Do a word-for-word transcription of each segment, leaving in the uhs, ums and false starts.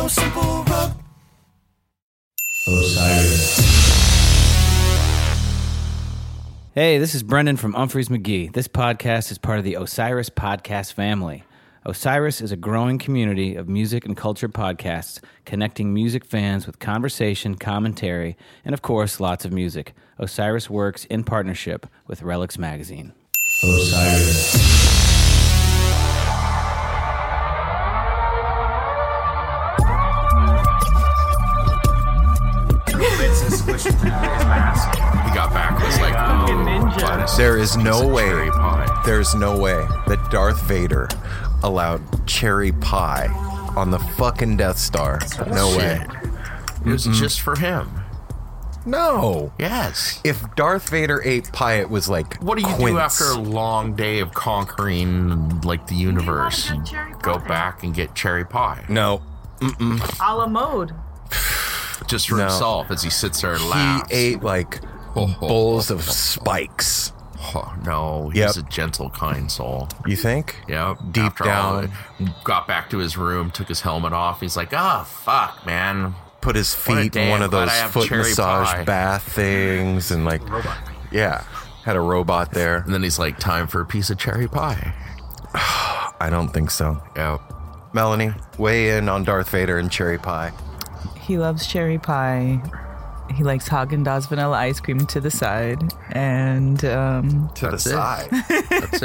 No Simple Road. Osiris. Hey, this is Brendan from Humphreys McGee. This podcast is part of the Osiris podcast family. Osiris is a growing community of music and culture podcasts connecting music fans with conversation, commentary, and of course, lots of music. Osiris works in partnership with Relics Magazine. Osiris. He got back was like, oh, There is no way, cherry pie. there's no way that Darth Vader allowed cherry pie on the fucking Death Star. No way. It was just for him. No. Yes. If Darth Vader ate pie, it was like What do you quince. do after a long day of conquering like the universe? You You want cherry go pie. back and get cherry pie. No. A la mode. Just for No. himself as he sits there and He laughs. ate like bowls of spikes. Oh, no, he's Yep. a gentle, kind soul. You think? Yep. Deep After down. all, got back to his room, took his helmet off. He's like, oh, fuck, man. Put his What a feet day. in one I'm of glad those I have foot cherry massage pie. bath things and like, yeah, had a robot there. And then he's like, time for a piece of cherry pie. I don't think so. Yep. Melanie, weigh in on Darth Vader and cherry pie. He loves cherry pie. He likes Haagen-Dazs vanilla ice cream to the side. And um, To That's the it. side. That's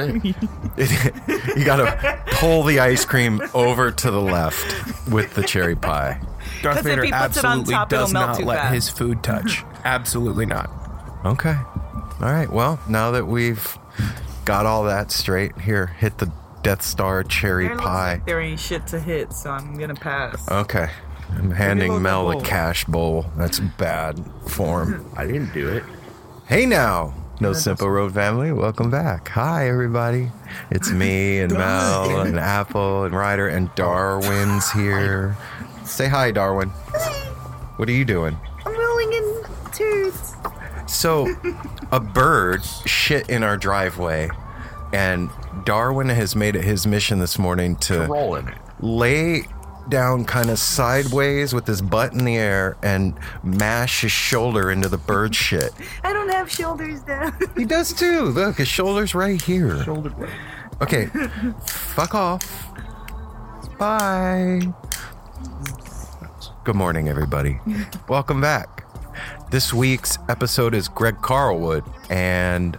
it. You gotta pull the ice cream over to the left with the cherry pie. Darth 'Cause if Vader he puts it on absolutely top, it'll does melt not too let fast. his food touch. Absolutely not. Okay. All right. Well, now that we've got all that straight, here, hit the Death Star cherry there looks pie. like there ain't shit to hit, so I'm gonna pass. Okay. I'm handing look Mel at a bowl. cash bowl. That's bad form. I didn't do it. Hey now, No Simple Road family. Welcome back. Hi, everybody. It's me and Mel and Apple and Ryder and Darwin's here. Say hi, Darwin. What are you doing? I'm rolling in turds. So, a bird shit in our driveway, and Darwin has made it his mission this morning to Roll in it. lay down kind of sideways with his butt in the air and mash his shoulder into the bird shit. I don't have shoulders down. He does too. Look, his shoulder's right here. Okay, fuck off. Bye. Good morning, everybody. Welcome back. This week's episode is Greg Carlwood, and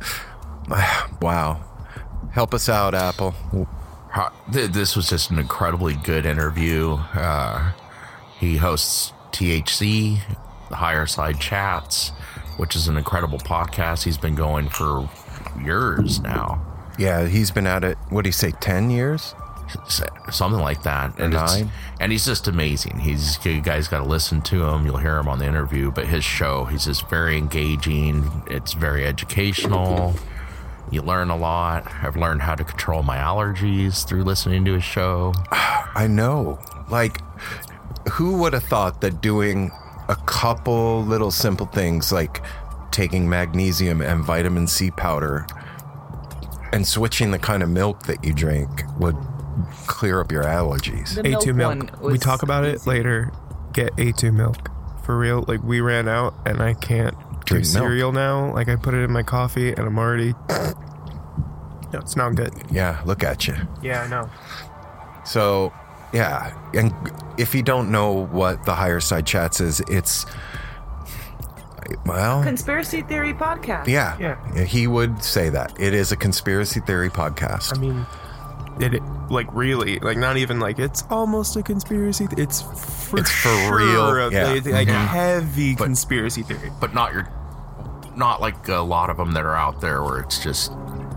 wow, help us out, Apple. Uh, th- This was just an incredibly good interview. Uh, he hosts T H C, the Higher Side Chats, which is an incredible podcast. He's been going for years now, Yeah, he's been at it. What do you say, ten years? S- something like that. And it's, Nine? and he's just amazing. He's you guys got to listen to him. You'll hear him on the interview, but his show, he's just very engaging. It's very educational. You learn a lot. I've learned how to control my allergies through listening to his show. I know. Like, who would have thought that doing a couple little simple things like taking magnesium and vitamin C powder and switching the kind of milk that you drink would clear up your allergies? The A two milk. one We was talk about it easy. later. Get A two milk. For real. Like, we ran out and I can't Drink drink milk. cereal now. Like, I put it in my coffee and I'm already... No, it's not good. Yeah, look at you. Yeah, I know. So, yeah. And if you don't know what the Higher Side Chats is, it's, well, Conspiracy theory podcast. yeah, Yeah. he would say that. It is a conspiracy theory podcast. I mean, it, it like really, like not even like it's almost a conspiracy. Th- it's for It's for sure real, a- yeah. like, like Mhm. heavy But- conspiracy theory. But not your, not like a lot of them that are out there where it's just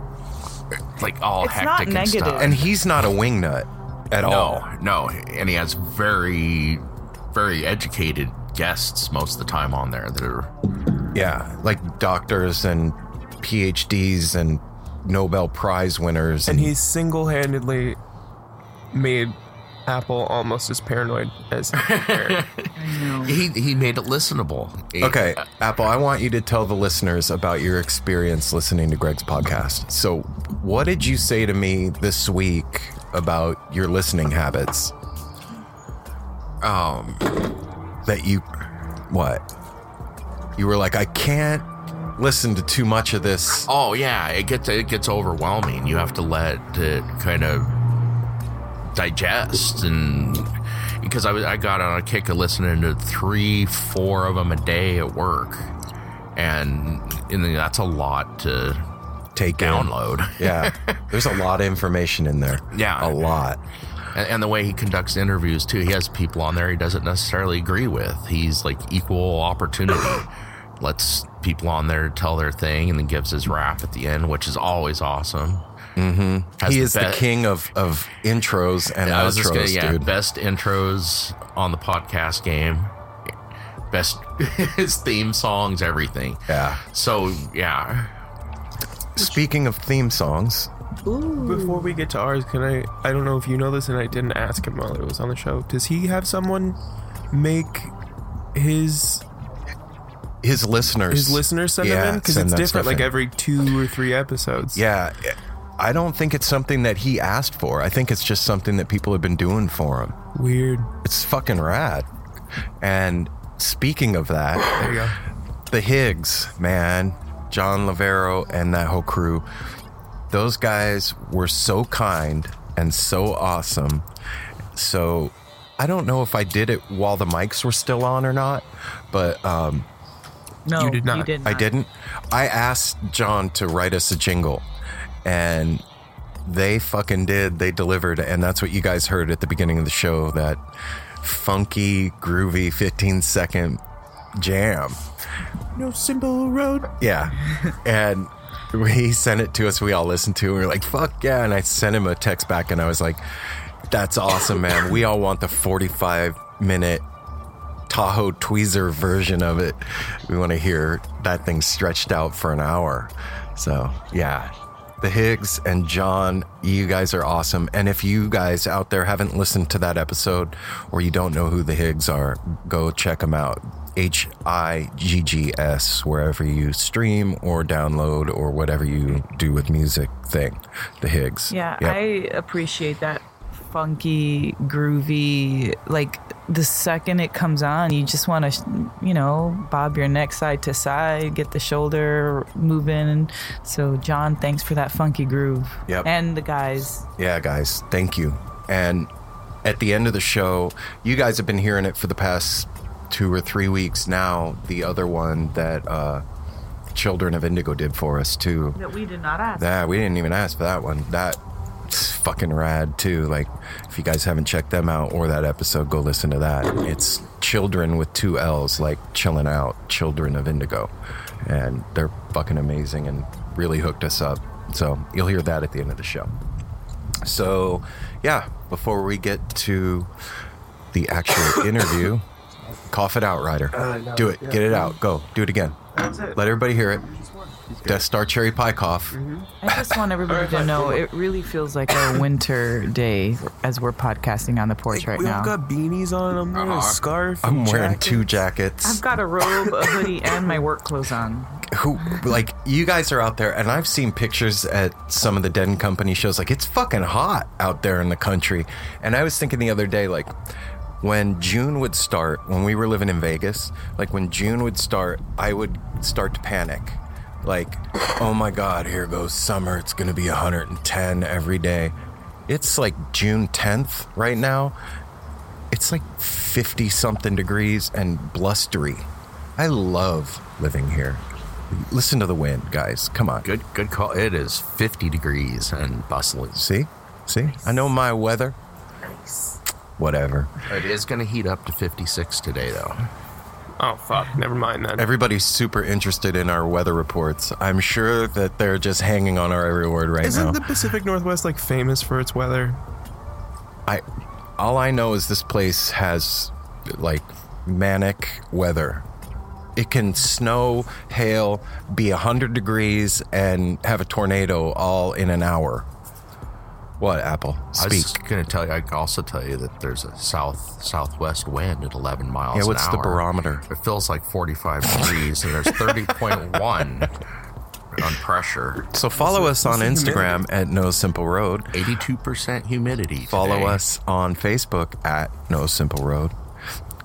like all It's not hectic and negative. stuff. And he's not a wingnut at all. No, no, and he has very, very educated guests most of the time on there that are. Yeah, like doctors and P H Ds and Nobel Prize winners. And he single-handedly made Apple almost as paranoid as Eric. He he made it listenable. He- Okay, Apple, I want you to tell the listeners about your experience listening to Greg's podcast. So, what did you say to me this week about your listening habits? um, that you, what? You were like, I can't listen to too much of this. Oh yeah, it gets it gets overwhelming. You have to let it kind of digest, and because I was I got on a kick of listening to three, four of them a day at work, and, and that's a lot to Take in. download. Yeah, there's a lot of information in there. Yeah. A lot. And, and the way he conducts interviews too, he has people on there he doesn't necessarily agree with. He's like equal opportunity. Lets people on there tell their thing, and then gives his rap at the end, which is always awesome. Mm-hmm. He the is be- the king of, of intros and I was just outros, gonna, yeah, dude. best intros on the podcast game. Best his theme songs, everything. Yeah. So yeah. Speaking of theme songs, Before we get to ours, can I? I don't know if you know this, and I didn't ask him while it was on the show. Does he have someone make his his listeners, his listeners send yeah, them in? Because send it's that different, stuff like in. every two or three episodes. Yeah, I don't think it's something that he asked for. I think it's just something that people have been doing for him. Weird. It's fucking rad. And speaking of that, There you go. the Higgs, man, John Lavero and that whole crew, those guys were so kind and so awesome. So I don't know if I did it while the mics were still on or not, but um, No, You did not. did I didn't. I asked John to write us a jingle, and they fucking did. They delivered, and that's what you guys heard at the beginning of the show, that funky, groovy fifteen second jam. No simple road. Yeah. And he sent it to us. We all listened to it. We were like, fuck yeah. And I sent him a text back, and I was like, that's awesome, man. We all want the forty-five minute Tahoe tweezer version of it. We want to hear that thing stretched out for an hour. So yeah, the Higgs and John, you guys are awesome. And if you guys out there haven't listened to that episode, or you don't know who the Higgs are, go check them out. H I G G S, wherever you stream or download or whatever you do with music thing. The Higgs. Yeah, Yep. I appreciate that funky, groovy, like the second it comes on, you just want to, you know, bob your neck side to side, get the shoulder moving. So, John, thanks for that funky groove. Yep. And the guys. Yeah, guys, thank you. And at the end of the show, you guys have been hearing it for the past two or three weeks now. The other one that uh, Children of Indigo did for us, too. That we did not ask. That we didn't even ask for that one. That's fucking rad too. Like, if you guys haven't checked them out or that episode, go listen to that. It's Children with two L's, like chilling out, Children of Indigo, and they're fucking amazing and really hooked us up. So you'll hear that at the end of the show. So yeah, before we get to the actual interview, cough it out, Ryder. Do it. Get it out. Go. Do it again. Let everybody hear it. Death Star cherry pie cough. I just want everybody to know it really feels like a winter day as we're podcasting on the porch right we now. all got beanies on. I'm wearing a scarf. I'm and wearing jackets. two jackets. I've got a robe, a hoodie, and my work clothes on. Who, like, you guys are out there, and I've seen pictures at some of the Den Company shows. Like, it's fucking hot out there in the country. And I was thinking the other day, like, when June would start, when we were living in Vegas, like, when June would start, I would start to panic. Like, oh my God, here goes summer. It's going to be one hundred ten every day. It's like June tenth right now. It's like fifty something degrees and blustery. I love living here. Listen to the wind, guys. Come on. Good good call. It is fifty degrees and bustling. See? See? I know my weather. Whatever. It is going to heat up to fifty-six today, though. Oh fuck! Never mind that. Everybody's super interested in our weather reports. I'm sure that they're just hanging on our every word right Isn't now. the Pacific Northwest like famous for its weather? I all I know is this place has like manic weather. It can snow, hail, be one hundred degrees, and have a tornado all in an hour. What, Apple? I was Speak. just going to tell you, I can also tell you that there's a south southwest wind at eleven miles Yeah, an what's the hour. barometer? It feels like forty-five degrees, and there's thirty point one on pressure. So follow us on what's the Instagram at No Simple Road. eighty-two percent humidity. Follow today. us on Facebook at No Simple Road.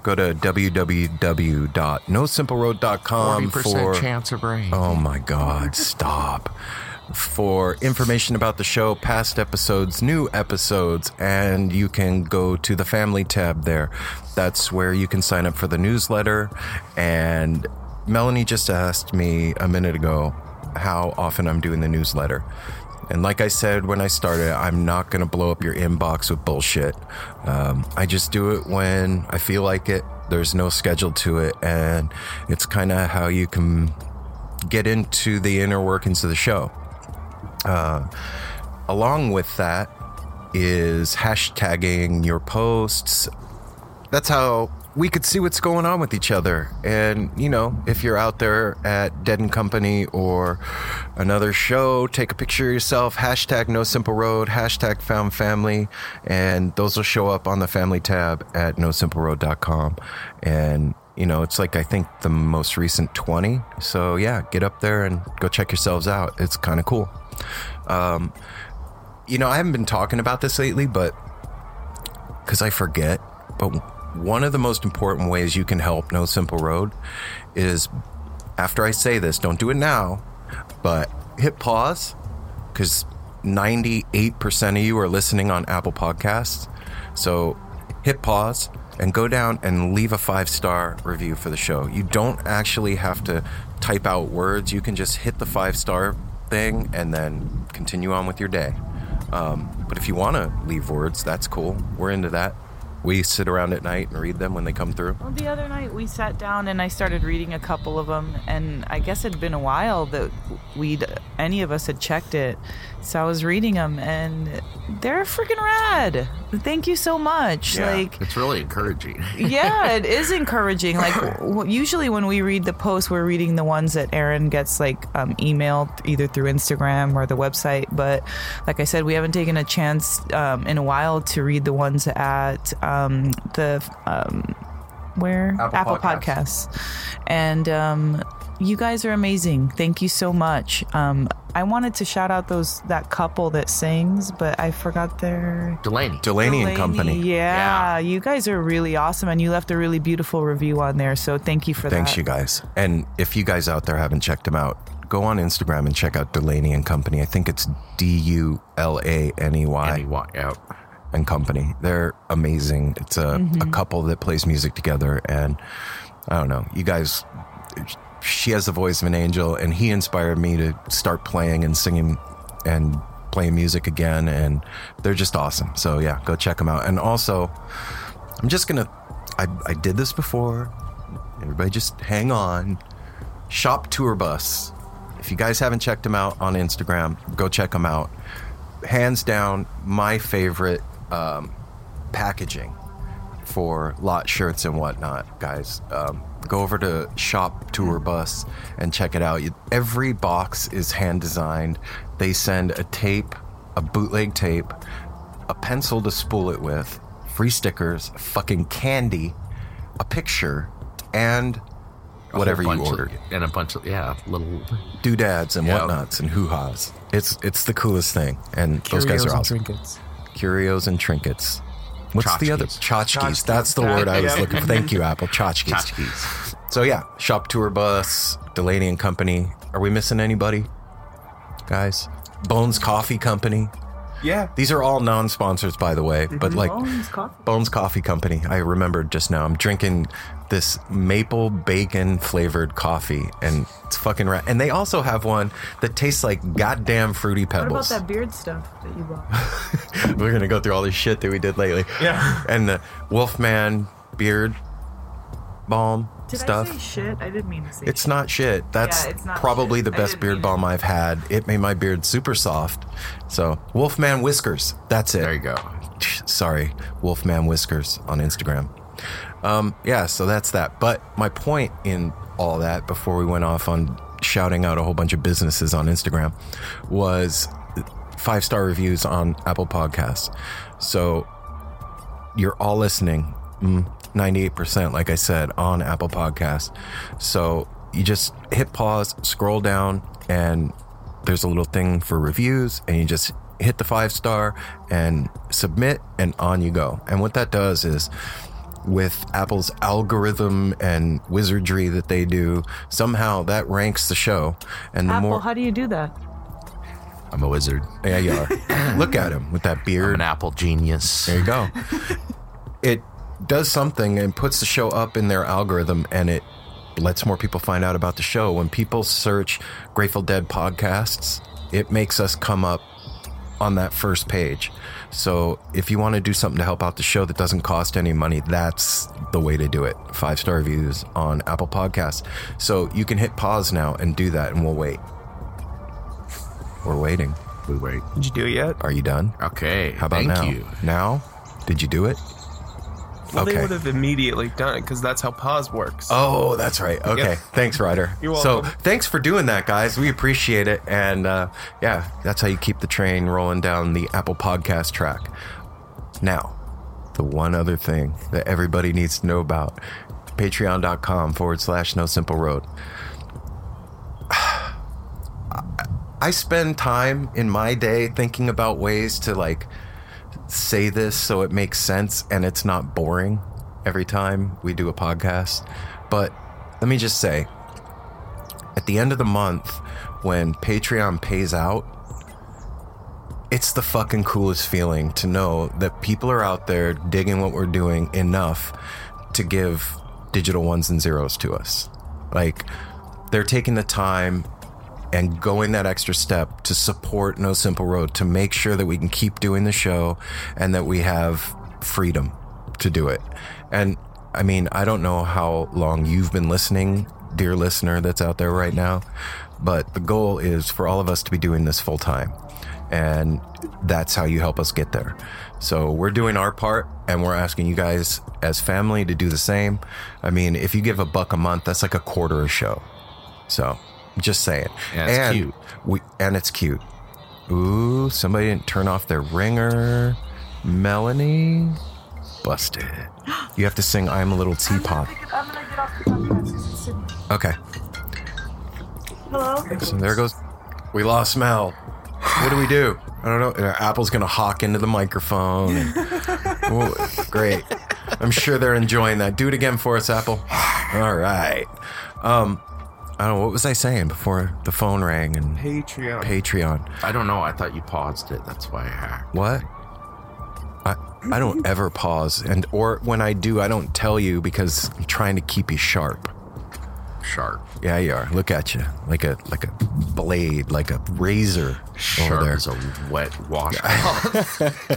go to w w w dot no simple road dot com forty percent for chance of rain. Oh my God, stop. For information about the show, past episodes, new episodes, and you can go to the family tab there. That's where you can sign up for the newsletter. And Melanie just asked me a minute ago how often I'm doing the newsletter. And like I said when I started, I'm not going to blow up your inbox with bullshit. Um, I just do it when I feel like it. There's no schedule to it. And it's kind of how you can get into the inner workings of the show. Uh, along with that is hashtagging your posts. That's how we could see what's going on with each other. And, you know, if you're out there at Dead and Company or another show, take a picture of yourself, hashtag No Simple Road, hashtag Found Family, and those will show up on the family tab at no simple road dot com. And, you know, it's like, I think the most recent twenty. So yeah, get up there and go check yourselves out. It's kind of cool. Um, you know, I haven't been talking about this lately, but because I forget, but one of the most important ways you can help No Simple Road is, after I say this, don't do it now, but hit pause, because ninety-eight percent of you are listening on Apple Podcasts. So hit pause and go down and leave a five-star review for the show. You don't actually have to type out words. You can just hit the five-star thing and then continue on with your day. Um, but if you want to leave words, that's cool. We're into that. We sit around at night and read them when they come through. Well, the other night we sat down and I started reading a couple of them, and I guess it'd been a while that we'd any of us had checked it. So I was reading them, and they're freaking rad. Thank you so much. Yeah, like, it's really encouraging. yeah, it is encouraging. Like, w- usually when we read the posts, we're reading the ones that Aaron gets like um, emailed either through Instagram or the website. But like I said, we haven't taken a chance um, in a while to read the ones at um, the um, where Apple Apple Podcasts. Podcasts, and um, you guys are amazing. Thank you so much. Um, I wanted to shout out those that couple that sings, but I forgot their Delaney. Delaney and Company. Yeah, Yeah. you guys are really awesome, and you left a really beautiful review on there. So thank you for Thanks, that. you guys. And if you guys out there haven't checked them out, go on Instagram and check out Delaney and Company. I think it's D U L A N E Y Anyway, yeah. and Company. They're amazing. It's a, Mm-hmm. a couple that plays music together. And I don't know, you guys, she has the voice of an angel, and he inspired me to start playing and singing and playing music again. And they're just awesome. So yeah, go check them out. And also, I'm just going to, I I did this before. Everybody just hang on. Shop Tour Bus. If you guys haven't checked them out on Instagram, go check them out. Hands down, my favorite um, packaging for lot shirts and whatnot, guys. Um, go over to Shop Tour Bus and check it out. You, every box is hand designed. They send a tape, a bootleg tape, a pencil to spool it with, free stickers, fucking candy, a picture, and A whatever whole you bunch of- ordered. and a bunch of, yeah, little. Doodads and Yeah. whatnots and hoo-has. It's it's the coolest thing. And those guys Curios are and awesome. trinkets. Curios and trinkets. What's the other? Tchotchkes. Tchotchkes. That's the word I was Yeah. looking for. Thank you, Apple. Tchotchkes. Tchotchkes. So yeah, Shop Tour Bus, Delaney and Company. Are we missing anybody, guys? Bones Coffee Company. Yeah. These are all non-sponsors, by the way, but like Bones Coffee. Bones Coffee Company. I remembered just now. I'm drinking this maple bacon flavored coffee, and it's fucking right. And they also have one that tastes like goddamn Fruity What about Pebbles. that beard stuff that you bought? We're gonna go through all this shit that we did lately. Yeah. And the Wolfman beard balm Did stuff. I say shit? I didn't mean to say It's shit. not shit. That's Yeah, it's not probably shit. the I best didn't beard mean it. balm I've had. It made my beard super soft. So, Wolfman Whiskers. That's it. There you go. Sorry, Wolfman Whiskers on Instagram. Um, yeah, so that's that. But my point in all that, before we went off on shouting out a whole bunch of businesses on Instagram, was five-star reviews on Apple Podcasts. So you're all listening, mm, ninety-eight percent, like I said, on Apple Podcasts. So you just hit pause, scroll down, and there's a little thing for reviews, and you just hit the five star and submit, and on you go. And what that does is with Apple's algorithm and wizardry that they do, somehow that ranks the show. And the Apple, more, how do you do that? I'm a wizard. yeah, you are. Look at him with that I'm beard. an Apple genius. There you go. It does something and puts the show up in their algorithm, and it lets more people find out about the show. When people search Grateful Dead podcasts, it makes us come up on that first page. So if you want to do something to help out the show that doesn't cost any money, that's the way to do it. Five star reviews on Apple Podcasts. So you can hit pause now and do that, and we'll wait. We're waiting. We wait. Did you do it yet? Are you done? Okay. How about thank now? you. Now? Did you do it? Well, Okay. they would have immediately done it because that's how pause works. Oh, that's right. Okay. Yeah. Thanks, Ryder. You're So welcome. thanks for doing that, guys. We appreciate it. And uh, yeah, that's how you keep the train rolling down the Apple Podcast track. Now, the one other thing that everybody needs to know about, patreon.com forward slash no simple road. I spend time in my day thinking about ways to like say this so it makes sense and it's not boring every time we do a podcast. But let me just say, at the end of the month, when Patreon pays out, it's the fucking coolest feeling to know that people are out there digging what we're doing enough to give digital ones and zeros to us. Like, they're taking the time and going that extra step to support No Simple Road, to make sure that we can keep doing the show and that we have freedom to do it. And I mean, I don't know how long you've been listening, dear listener that's out there right now, but the goal is for all of us to be doing this full time. And that's how you help us get there. So we're doing our part, and we're asking you guys as family to do the same. I mean, if you give a buck a month, that's like a quarter a show. So just saying. Yeah, it's and cute. We, and it's cute. Ooh, somebody didn't turn off their ringer. Melanie, busted. You have to sing I'm a Little Teapot. I'm gonna get off the podcast 'cause it's Sydney. Okay. Hello? So there goes. We lost Mel. What do we do? I don't know. Uh, Apple's going to hawk into the microphone. And, Ooh, great. I'm sure they're enjoying that. Do it again for us, Apple. All right. Um, I don't know. What was I saying before the phone rang and Patreon. Patreon? I don't know. I thought you paused it. That's why I hacked. What? I, I don't ever pause. And or when I do, I don't tell you because I'm trying to keep you sharp. Sharp. Yeah, you are. Look at you. Like a like a blade, like a razor Sharp over there. as a wet washcloth.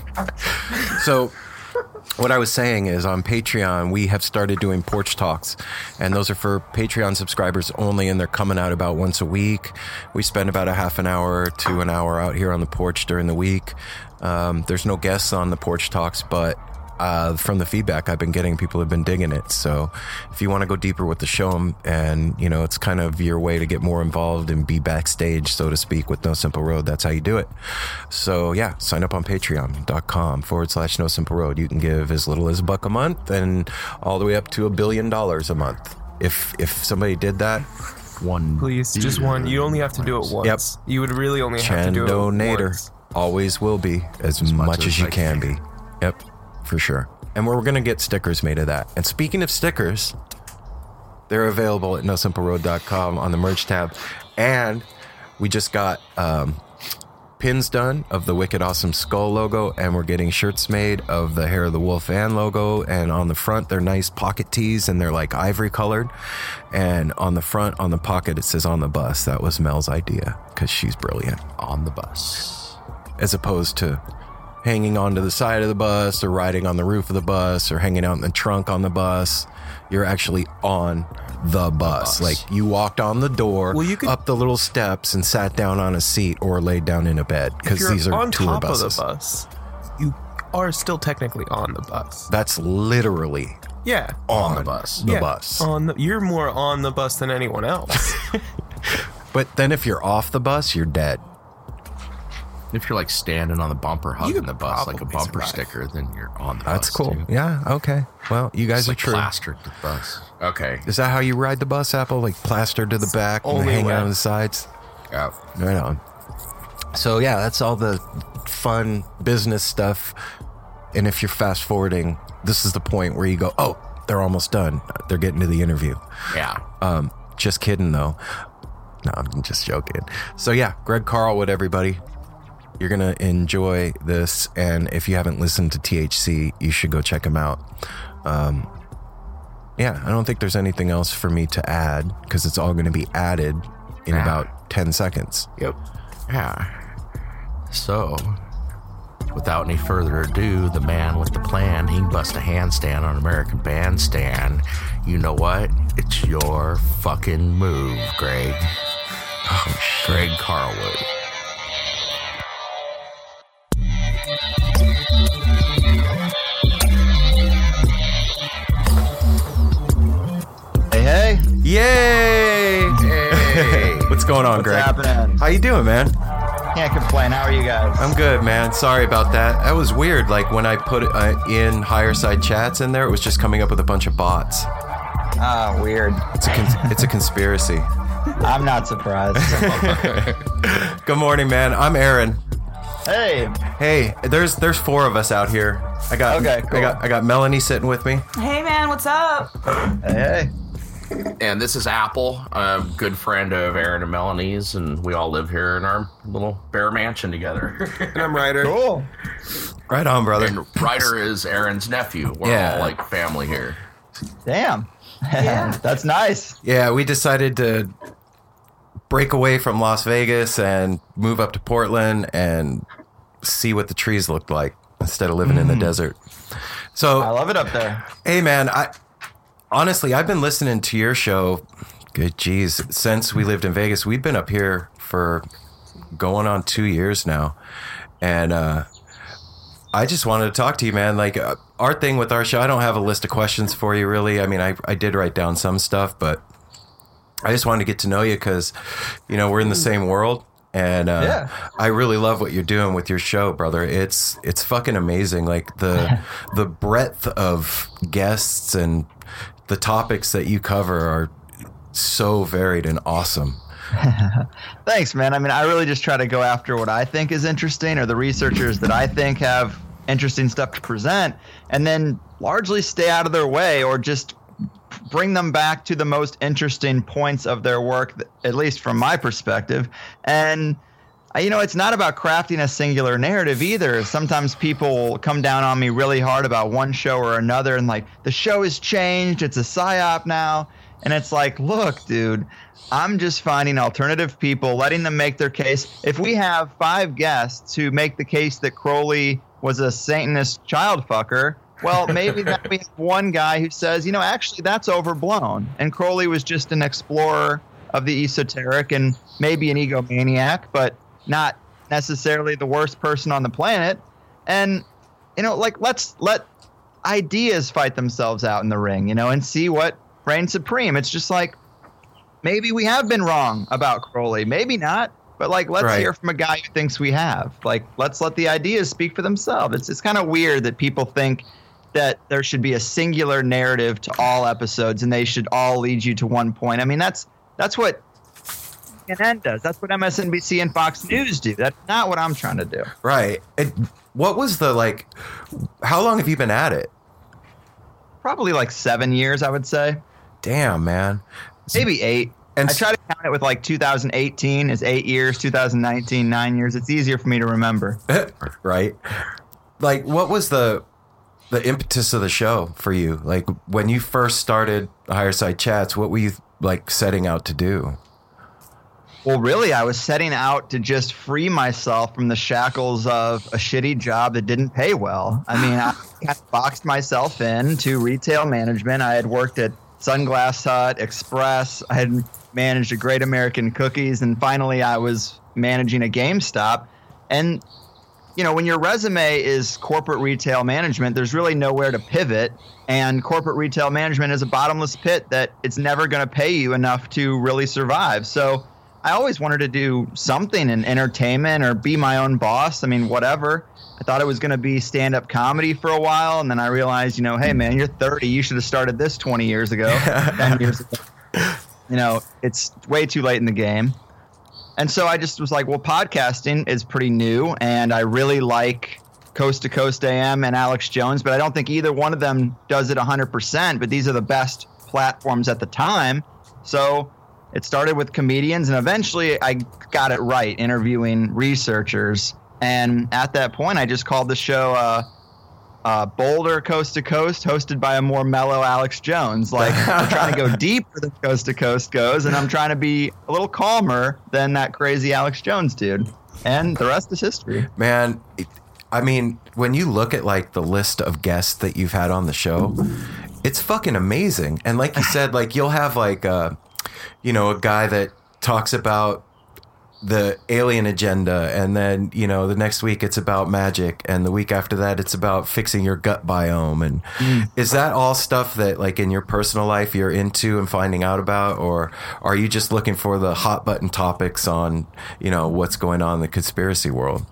So what I was saying is on Patreon, we have started doing porch talks, and those are for Patreon subscribers only, and they're coming out about once a week. We spend about a half an hour to an hour out here on the porch during the week. Um, there's no guests on the porch talks, but uh, from the feedback I've been getting, people have been digging it. So if you want to go deeper with the show, and you know, it's kind of your way to get more involved and be backstage, so to speak, with No Simple Road, that's how you do it. So yeah, sign up on patreon.com forward slash No Simple Road. You can give as little as a buck a month and all the way up to a billion dollars a month. If if somebody did that, One. Please, just one. You only have to do it once. Yep. You would really only have to do it Chandonator once. always will be as, much, much as, as you I can can. be. Yep, for sure. And we're going to get stickers made of that. And speaking of stickers, they're available at no simple road dot com on the merch tab. And we just got um, pins done of the Wicked Awesome Skull logo, and we're getting shirts made of the Hair of the Wolf Ann logo. And on the front, they're nice pocket tees, and they're like ivory colored. And on the front, on the pocket, it says on the bus. That was Mel's idea because she's brilliant. On the bus. As opposed to hanging onto the side of the bus or riding on the roof of the bus or hanging out in the trunk on the bus. You're actually on the bus. bus. Like you walked on the door, Well, you could- up the little steps and sat down on a seat or laid down in a bed If because you're these are on tour top buses. of the bus, you are still technically on the bus. That's literally Yeah. on, the bus. The Yeah, bus. On the, you're more on the bus than anyone else. But then if you're off the bus, you're dead. If you're like standing on the bumper hugging could the bus like a probably bumper survive. sticker, then you're on the That's bus. cool. Too. Yeah. Okay. Well, you guys It's are like true. plastered to the bus. Okay. Is that how you ride the bus, Apple? Like plastered to the back and only hanging way. out on the sides? Yeah. Right on. So yeah, that's all the fun business stuff. And if you're fast forwarding this is the point where you go, oh, they're almost done. They're getting to the interview. Yeah. Um, just kidding, though. No, I'm just joking. So, yeah, Greg Carlwood, everybody. You're going to enjoy this. And if you haven't listened to T H C, you should go check him out. Um, yeah, I don't think there's anything else for me to add because it's all going to be added in Yeah. about ten seconds. Yep. Yeah. So, without any further ado, the man with the plan, he can bust a handstand on American Bandstand. You know what? It's your fucking move, Greg. Oh, Greg Carlwood. Hey, hey. Yay! Hey. What's going on, What's Greg? happening? How you doing, man? Can't complain. How are you guys? I'm good, man. Sorry about that. That was weird. Like when I put uh, in higher side chats in there, it was just coming up with a bunch of bots. Ah, weird. It's a cons- it's a conspiracy. I'm not surprised. Good morning, man. I'm Aaron. Hey. Hey, there's there's four of us out here. I got Okay, cool. I got I got Melanie sitting with me. Hey, man, what's up? Hey, hey. And this is Apple, a good friend of Aaron and Melanie's, and we all live here in our little bear mansion together. And I'm Ryder. Cool. Right on, brother. And Ryder is Aaron's nephew. We're Yeah. all like family here. Damn. That's nice. Yeah, we decided to break away from Las Vegas and move up to Portland and see what the trees looked like instead of living in the desert. So I love it up there. Hey, man, I honestly, I've been listening to your show, good geez, since we lived in Vegas. We've been up here for going on two years now. And uh, I just wanted to talk to you, man. Like, uh, our thing with our show, I don't have a list of questions for you, really. I mean, I, I did write down some stuff, but I just wanted to get to know you because, you know, we're in the same world. And uh, Yeah. I really love what you're doing with your show, brother. It's it's fucking amazing. Like the the breadth of guests and the topics that you cover are so varied and awesome. Thanks, man. I mean, I really just try to go after what I think is interesting or the researchers that I think have interesting stuff to present and then largely stay out of their way or just bring them back to the most interesting points of their work, at least from my perspective. And, uh, you know, it's not about crafting a singular narrative either. Sometimes people will come down on me really hard about one show or another and like, the show has changed. It's a psyop now. And it's like, look, dude, I'm just finding alternative people, letting them make their case. If we have five guests who make the case that Crowley was a Satanist child fucker, well, maybe then we have one guy who says, you know, actually that's overblown. And Crowley was just an explorer of the esoteric and maybe an egomaniac, but not necessarily the worst person on the planet. And, you know, like let's let ideas fight themselves out in the ring, you know, and see what reigns supreme. It's just like, maybe we have been wrong about Crowley, maybe not. But like, let's Right. hear from a guy who thinks we have. Like, let's let the ideas speak for themselves. It's it's kind of weird that people think that there should be a singular narrative to all episodes and they should all lead you to one point. I mean, that's that's what C N N does. That's what M S N B C and Fox News do. That's not what I'm trying to do. Right. It, what was the, like, how long have you been at it? Probably like seven years, I would say. Damn, man. Maybe eight. And I try to count it with like two thousand eighteen is eight years, two thousand nineteen, nine years. It's easier for me to remember. Right. Like, what was the the impetus of the show for you? Like, when you first started Higher Side Chats, what were you, like, setting out to do? Well, really, I was setting out to just free myself from the shackles of a shitty job that didn't pay well. I mean, I kind of boxed myself in to retail management. I had worked at Sunglass Hut, Express. I had managed a Great American Cookies, and finally I was managing a GameStop. And, you know, when your resume is corporate retail management, there's really nowhere to pivot. And corporate retail management is a bottomless pit that it's never going to pay you enough to really survive. So I always wanted to do something in entertainment or be my own boss. I mean, whatever. I thought it was going to be stand-up comedy for a while, and then I realized, you know, hey, man, you're thirty. You should have started this twenty years ago, ten years ago. You know, it's way too late in the game. And so I just was like, well, podcasting is pretty new, and I really like Coast to Coast A M and Alex Jones, but I don't think either one of them does it one hundred percent. But these are the best platforms at the time. So it started with comedians, and eventually I got it right interviewing researchers. And at that point, I just called the show uh, uh, Boulder Coast to Coast, hosted by a more mellow Alex Jones. Like, I'm trying to go deeper than Coast to Coast goes, and I'm trying to be a little calmer than that crazy Alex Jones dude. And the rest is history. Man, it, I mean, when you look at like the list of guests that you've had on the show, it's fucking amazing. And like you said, like you'll have like a, you know, a guy that talks about the alien agenda, and then, you know, the next week it's about magic, and the week after that it's about fixing your gut biome. And mm. is that all stuff that like in your personal life you're into and finding out about, or are you just looking for the hot button topics on, you know, what's going on in the conspiracy world?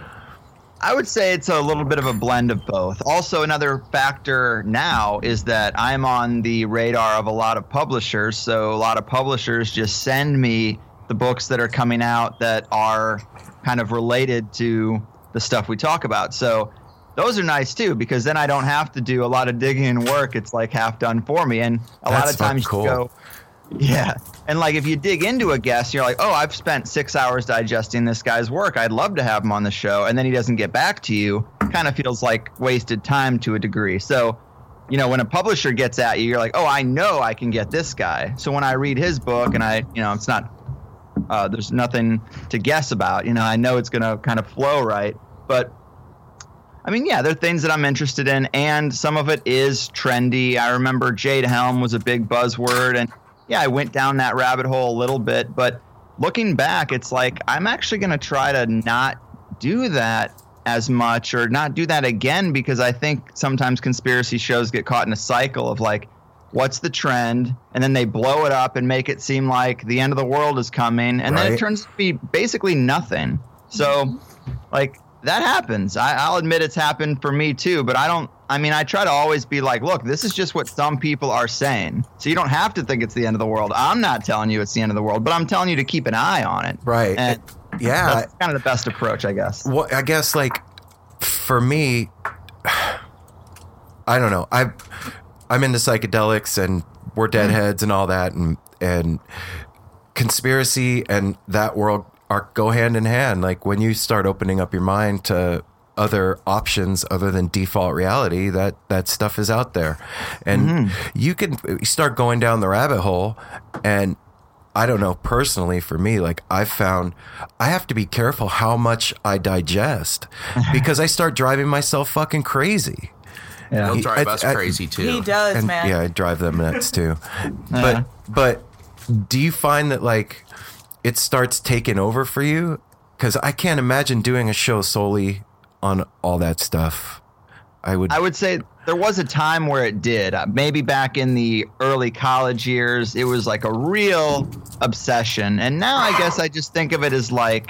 I would say it's a little bit of a blend of both. Also, another factor now is that I'm on the radar of a lot of publishers. So a lot of publishers just send me the books that are coming out that are kind of related to the stuff we talk about. So those are nice too, because then I don't have to do a lot of digging and work. It's like half done for me. And a That's lot of times cool. you go, yeah. And like if you dig into a guest, you're like, oh, I've spent six hours digesting this guy's work. I'd love to have him on the show. And then he doesn't get back to you. Kind of feels like wasted time to a degree. So, you know, when a publisher gets at you, you're like, oh, I know I can get this guy. So when I read his book and I, you know, it's not, uh, there's nothing to guess about. You know, I know it's going to kind of flow right. But I mean, yeah, there are things that I'm interested in, and some of it is trendy. I remember Jade Helm was a big buzzword, and yeah, I went down that rabbit hole a little bit, but looking back, it's like I'm actually going to try to not do that as much, or not do that again, because I think sometimes conspiracy shows get caught in a cycle of like, what's the trend? And then they blow it up and make it seem like the end of the world is coming, and right. then it turns to be basically nothing. So, like, that happens. I, I'll admit it's happened for me too, but I don't, I mean, I try to always be like, look, this is just what some people are saying. So you don't have to think it's the end of the world. I'm not telling you it's the end of the world, but I'm telling you to keep an eye on it. Right. And yeah. That's kind of the best approach, I guess. Well, I guess, like, for me, I don't know. I, I'm into psychedelics, and we're deadheads and all that, and, and conspiracy and that world are go hand in hand. Like when you start opening up your mind to other options other than default reality, that that stuff is out there, and mm-hmm. you can start going down the rabbit hole. And I don't know, personally for me, like I've found I have to be careful how much I digest because I start driving myself fucking crazy. Yeah. He'll drive I, us I, crazy too. He does, and, man. Yeah, I drive them nuts too. uh. But but do you find that like it starts taking over for you? Because I can't imagine doing a show solely on all that stuff. I would I would say there was a time where it did. Uh, maybe back in the early college years, it was like a real obsession. And now I guess I just think of it as like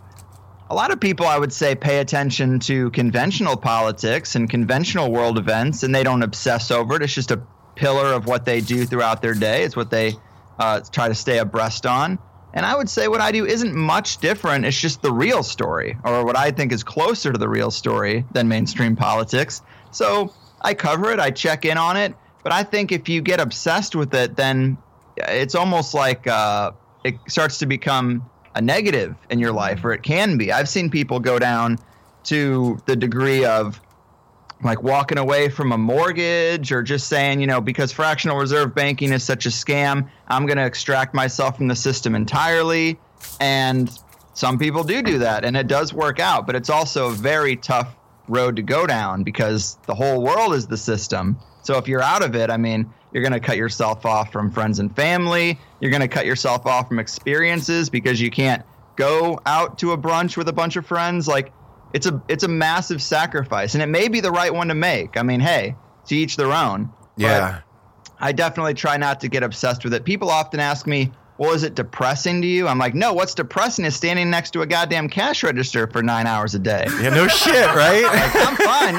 a lot of people, I would say, pay attention to conventional politics and conventional world events, and they don't obsess over it. It's just a pillar of what they do throughout their day. It's what they uh, try to stay abreast on. And I would say what I do isn't much different. It's just the real story, or what I think is closer to the real story than mainstream politics. So I cover it, I check in on it. But I think if you get obsessed with it, then it's almost like uh, it starts to become a negative in your life, or it can be. I've seen people go down to the degree of like walking away from a mortgage, or just saying, you know, because fractional reserve banking is such a scam, I'm going to extract myself from the system entirely. And some people do do that, and it does work out. But it's also a very tough road to go down because the whole world is the system. So if you're out of it, I mean, you're going to cut yourself off from friends and family. You're going to cut yourself off from experiences because you can't go out to a brunch with a bunch of friends. Like, It's a it's a massive sacrifice, and it may be the right one to make. I mean, hey, to each their own. Yeah. But I definitely try not to get obsessed with it. People often ask me, well, is it depressing to you? I'm like, no, what's depressing is standing next to a goddamn cash register for nine hours a day. Yeah, no shit, right? Like, I'm fine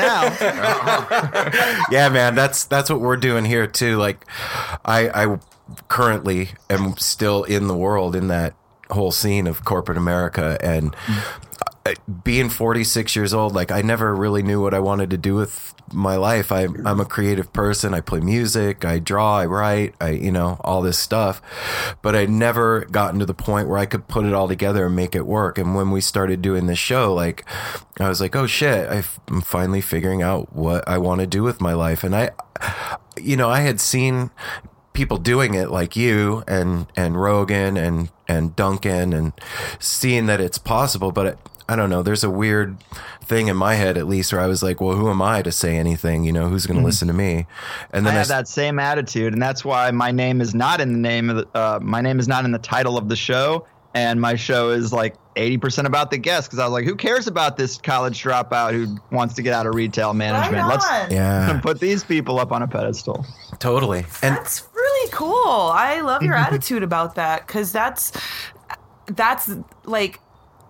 now. Yeah, man, that's that's what we're doing here too. Like, I, I currently am still in the world, in that whole scene of corporate America, and being forty-six years old, like I never really knew what I wanted to do with my life. I, I'm a creative person. I play music, I draw, I write, I, you know, all this stuff, but I never gotten to the point where I could put it all together and make it work. And when we started doing this show, like I was like, oh shit, I'm finally figuring out what I want to do with my life. And I, you know, I had seen people doing it like you and, and Rogan and, and Duncan, and seeing that it's possible, but it, I don't know, there's a weird thing in my head, at least, where I was like, well, who am I to say anything? You know, who's going to mm-hmm. listen to me? And then I I have that same attitude, and that's why my name is not in the name of the, uh, my name is not in the title of the show, and my show is like eighty percent about the guests, because I was like, who cares about this college dropout who wants to get out of retail management? Right Let's yeah. put these people up on a pedestal. Totally. And that's really cool. I love your attitude about that, because that's that's like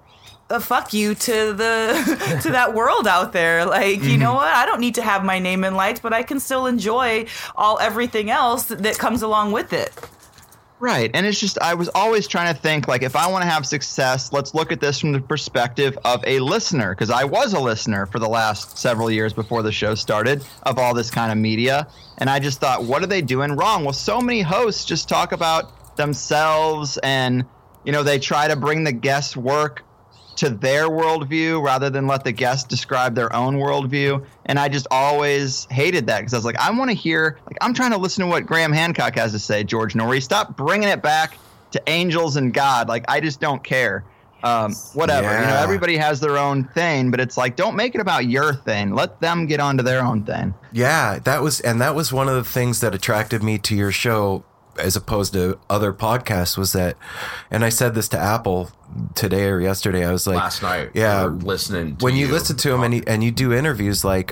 a fuck you to the to that world out there. Like, you know what? I don't need to have my name in lights, but I can still enjoy all everything else that comes along with it. Right. And it's just, I was always trying to think, like, if I want to have success, let's look at this from the perspective of a listener, because I was a listener for the last several years before the show started of all this kind of media. And I just thought, what are they doing wrong? Well, so many hosts just talk about themselves, and, you know, they try to bring the guest's work to their worldview rather than let the guest describe their own worldview. And I just always hated that, because I was like, I want to hear, like, I'm trying to listen to what Graham Hancock has to say, George Norrie. Stop bringing it back to angels and God. Like, I just don't care. Um, whatever. Yeah. You know, everybody has their own thing, but it's like, don't make it about your thing. Let them get onto their own thing. Yeah, that was, and that was one of the things that attracted me to your show as opposed to other podcasts, was that, and I said this to Apple today or yesterday, I was like, last night, yeah, listening to when you, you listen to him and you, and you do interviews, like,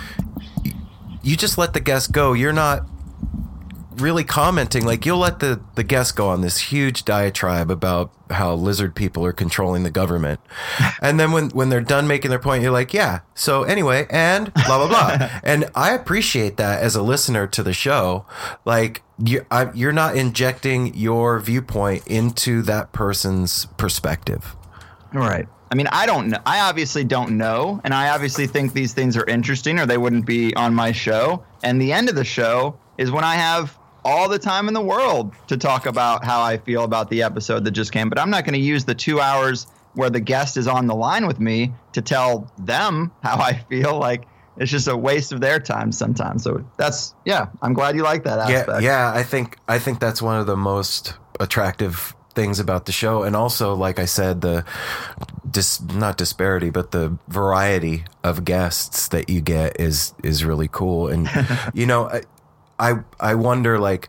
you just let the guest go. You're not really commenting. Like, you'll let the, the guest go on this huge diatribe about how lizard people are controlling the government. And then when, when they're done making their point, you're like, yeah, so anyway, and blah, blah, blah. And I appreciate that as a listener to the show. Like, you, I, you're not injecting your viewpoint into that person's perspective. Right. I mean, I don't know. I obviously don't know. And I obviously think these things are interesting, or they wouldn't be on my show. And the end of the show is when I have all the time in the world to talk about how I feel about the episode that just came. But I'm not going to use the two hours where the guest is on the line with me to tell them how I feel. Like, it's just a waste of their time sometimes. So that's, yeah, I'm glad you like that aspect. Yeah, yeah, I think I think that's one of the most attractive things about the show. And also, like I said, the dis, not disparity, but the variety of guests that you get is is really cool. And, you know, I, I I wonder, like,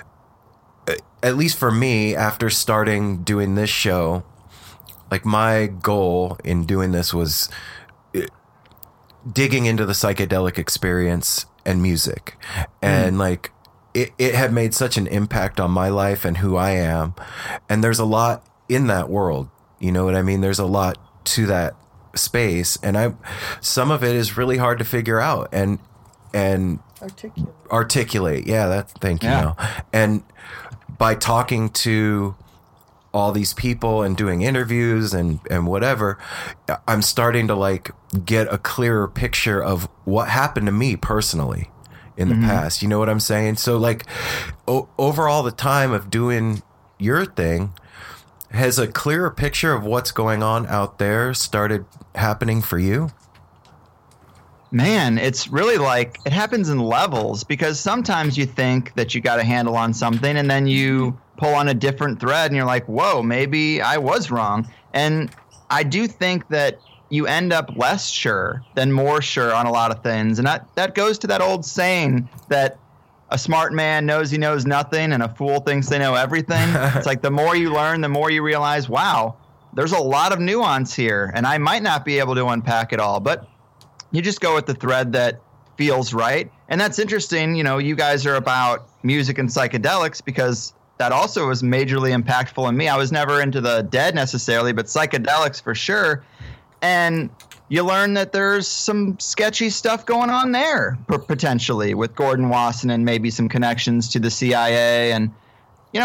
at least for me, after starting doing this show, like, my goal in doing this was digging into the psychedelic experience and music. And, mm. like, it, it had made such an impact on my life and who I am. And there's a lot in that world. You know what I mean? There's a lot to that space. And I, some of it is really hard to figure out and, and articulate. Articulate. Yeah, that, thank you. Yeah. Now. And by talking to all these people and doing interviews and, and whatever, I'm starting to, like, get a clearer picture of what happened to me personally in the mm-hmm. past. You know what I'm saying? So, like, o- over all the time of doing your thing, has a clearer picture of what's going on out there started happening for you? Man, it's really like, it happens in levels, because sometimes you think that you got a handle on something, and then you pull on a different thread and you're like, whoa, maybe I was wrong. And I do think that you end up less sure than more sure on a lot of things. And that, that goes to that old saying that a smart man knows he knows nothing and a fool thinks they know everything. It's like, the more you learn, the more you realize, wow, there's a lot of nuance here, and I might not be able to unpack it all, but you just go with the thread that feels right. And that's interesting. You know, you guys are about music and psychedelics, because that also was majorly impactful in me. I was never into the Dead necessarily, but psychedelics for sure. And you learn that there's some sketchy stuff going on there, potentially, with Gordon Wasson and maybe some connections to the C I A. And, you know,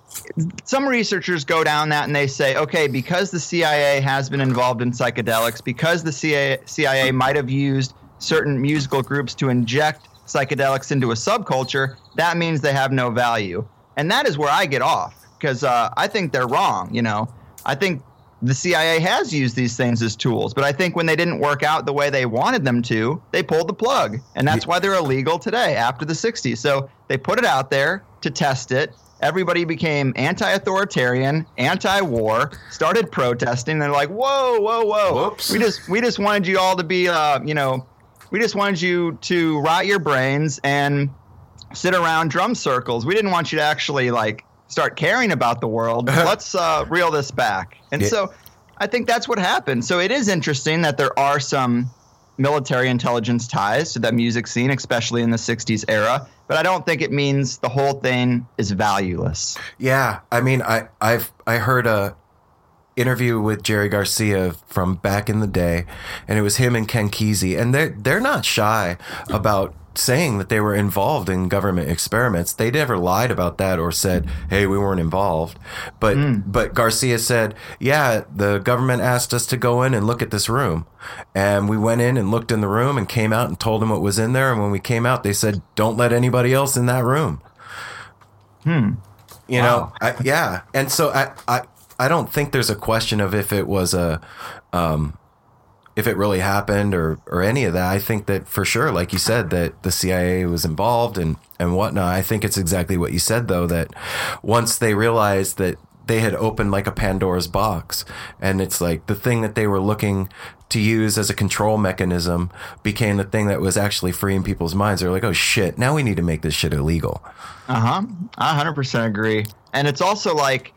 some researchers go down that and they say, okay, because the C I A has been involved in psychedelics, because the C I A might have used certain musical groups to inject psychedelics into a subculture, that means they have no value. And that is where I get off, because uh, I think they're wrong. You know, I think the C I A has used these things as tools, but I think when they didn't work out the way they wanted them to, they pulled the plug. And that's why they're illegal today after the sixties. So they put it out there to test it. Everybody became anti-authoritarian, anti-war, started protesting. They're like, whoa, whoa, whoa. Whoops. We just we just wanted you all to be, uh, you know, we just wanted you to rot your brains and sit around drum circles. We didn't want you to actually, like, start caring about the world. Let's uh, reel this back. And Yeah. so I think that's what happened. So it is interesting that there are some military intelligence ties to that music scene, especially in the sixties era. But I don't think it means the whole thing is valueless. Yeah, I mean, I I've I heard a interview with Jerry Garcia from back in the day, and it was him and Ken Kesey, and they're they're not shy about saying that they were involved in government experiments. They never lied about that or said, "Hey, we weren't involved." But mm. but Garcia said, "Yeah, the government asked us to go in and look at this room, and we went in and looked in the room and came out and told them what was in there. And when we came out, they said, 'Don't let anybody else in that room.'" Hmm. You Wow. know, I, yeah. And so I, I I don't think there's a question of if it was a um, if it really happened or, or any of that. I think that for sure, like you said, that the C I A was involved and, and whatnot. I think it's exactly what you said, though, that once they realized that they had opened like a Pandora's box, and it's like the thing that they were looking to use as a control mechanism became the thing that was actually freeing people's minds. They're like, oh, shit, now we need to make this shit illegal. Uh-huh. I one hundred percent agree. And it's also like,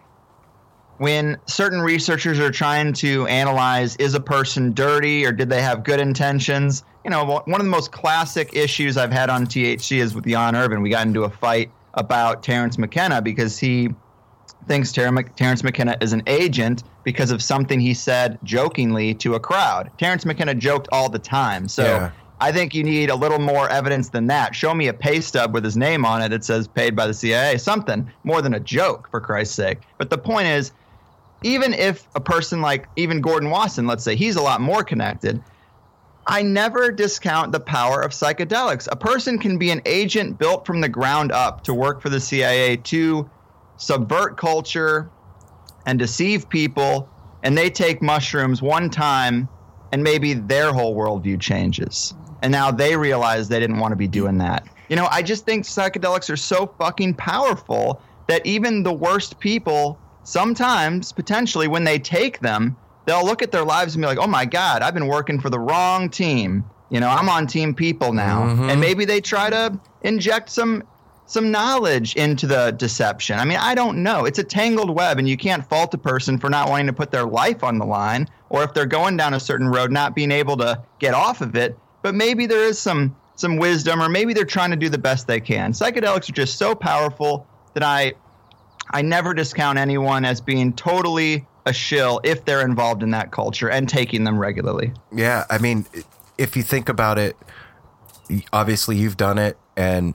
when certain researchers are trying to analyze, is a person dirty or did they have good intentions? You know, one of the most classic issues I've had on T H C is with Jan Irvin. We got into a fight about Terrence McKenna because he thinks Ter- Terrence McKenna is an agent because of something he said jokingly to a crowd. Terrence McKenna joked all the time. So Yeah. I think you need a little more evidence than that. Show me a pay stub with his name on it that says paid by the C I A. Something more than a joke, for Christ's sake. But the point is, even if a person like even Gordon Wasson, let's say, he's a lot more connected, I never discount the power of psychedelics. A person can be an agent built from the ground up to work for the C I A to subvert culture and deceive people, and they take mushrooms one time and maybe their whole worldview changes. And now they realize they didn't want to be doing that. You know, I just think psychedelics are so fucking powerful that even the worst people, sometimes, potentially, when they take them, they'll look at their lives and be like, oh my God, I've been working for the wrong team. You know, I'm on team people now. Mm-hmm. And maybe they try to inject some some knowledge into the deception. I mean, I don't know. It's a tangled web, and you can't fault a person for not wanting to put their life on the line, or if they're going down a certain road, not being able to get off of it. But maybe there is some some wisdom, or maybe they're trying to do the best they can. Psychedelics are just so powerful that I I never discount anyone as being totally a shill if they're involved in that culture and taking them regularly. Yeah, I mean, if you think about it, obviously you've done it, and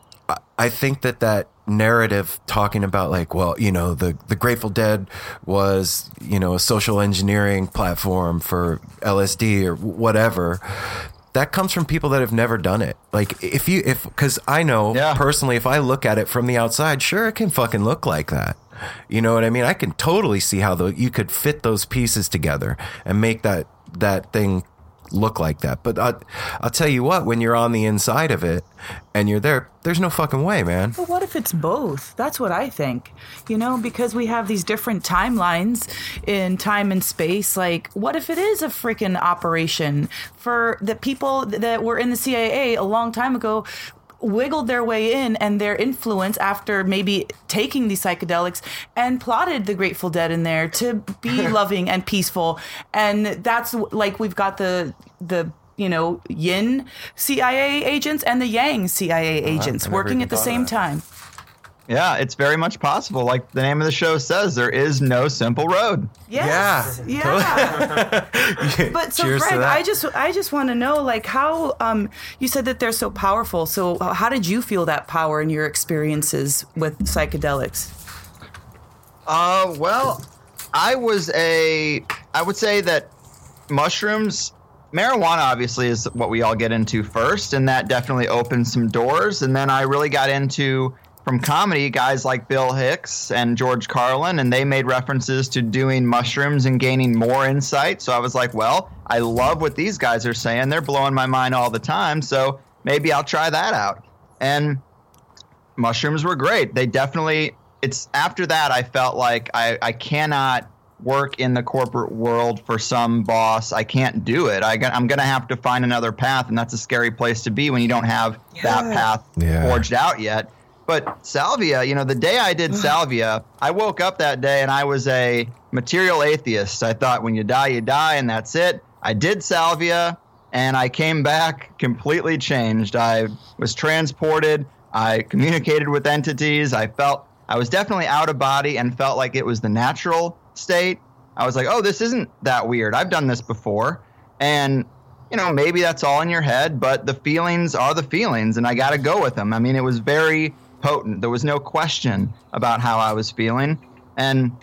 I think that that narrative talking about like, well, you know, the, the Grateful Dead was, you know, a social engineering platform for L S D or whatever, that comes from people that have never done it. Like if you, if, cause I know yeah. personally, if I look at it from the outside, sure, it can fucking look like that. You know what I mean? I can totally see how the, you could fit those pieces together and make that, that thing look like that. But I, I'll tell you what, when you're on the inside of it and you're there, there's no fucking way, man. But what if it's both? That's what I think. You know, because we have these different timelines in time and space. Like, what if it is a freaking operation for the people that were in the C I A a long time ago, wiggled their way in, and their influence after maybe taking these psychedelics and plotted the Grateful Dead in there to be loving and peaceful. And that's like, we've got the, the, you know, yin C I A agents and the yang C I A agents uh, working at the same time. Yeah, it's very much possible. Like the name of the show says, there is no simple road. Yes. Yeah. Yeah. But so, Cheers Greg, I just I just want to know, like, how um you said that they're so powerful. So how did you feel that power in your experiences with psychedelics? Uh, well, I was a, I would say that mushrooms, marijuana obviously is what we all get into first, and that definitely opened some doors. And then I really got into, from comedy, guys like Bill Hicks and George Carlin, and they made references to doing mushrooms and gaining more insight. So I was like, well, I love what these guys are saying. They're blowing my mind all the time, so maybe I'll try that out. And mushrooms were great. They definitely, it's after that I felt like I, I cannot work in the corporate world for some boss. I can't do it. I, I'm going to have to find another path, and that's a scary place to be when you don't have yeah. that path yeah. forged out yet. But Salvia, you know, the day I did Salvia, I woke up that day and I was a material atheist. I thought when you die, you die, and that's it. I did Salvia, and I came back completely changed. I was transported. I communicated with entities. I felt I was definitely out of body and felt like it was the natural state. I was like, oh, this isn't that weird. I've done this before. And, you know, maybe that's all in your head, but the feelings are the feelings, and I got to go with them. I mean, it was very potent. There was no question about how I was feeling. And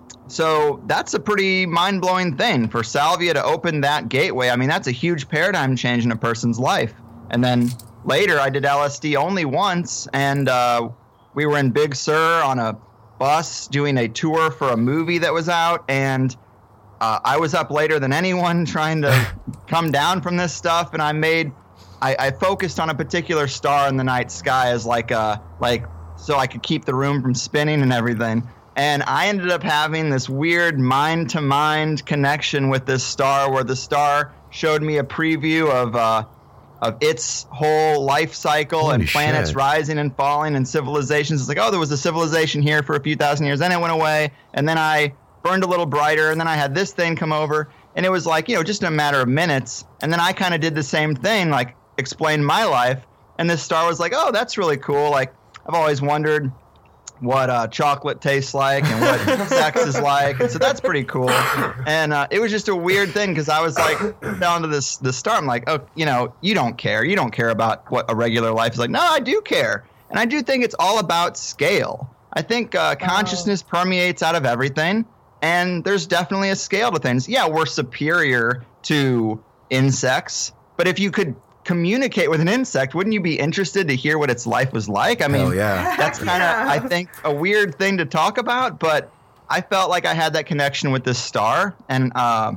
so that's a pretty mind-blowing thing for Salvia to open that gateway. I mean, that's a huge paradigm change in a person's life. And then later I did L S D only once, and uh, we were in Big Sur on a bus doing a tour for a movie that was out, and uh, I was up later than anyone trying to come down from this stuff, and I made I, I focused on a particular star in the night sky as like a like so I could keep the room from spinning and everything. And I ended up having this weird mind-to-mind connection with this star, where the star showed me a preview of uh, of its whole life cycle Holy and planets shit. rising and falling and civilizations. It's like, oh, there was a civilization here for a few thousand years, then it went away, and then I burned a little brighter, and then I had this thing come over, and it was like, you know, just a matter of minutes. And then I kind of did the same thing, like explained my life, and this star was like, oh, that's really cool. Like, I've always wondered what uh, chocolate tastes like and what sex is like, and so that's pretty cool. And uh, it was just a weird thing, because I was like down to this the star. I'm like, oh, you know, you don't care. You don't care about what a regular life is like. No, I do care, and I do think it's all about scale. I think uh, consciousness oh. permeates out of everything, and there's definitely a scale to things. Yeah, we're superior to insects, but if you could communicate with an insect, wouldn't you be interested to hear what its life was like? I mean, Hell yeah. that's kind of, yeah. I think, a weird thing to talk about, but I felt like I had that connection with this star, and, uh,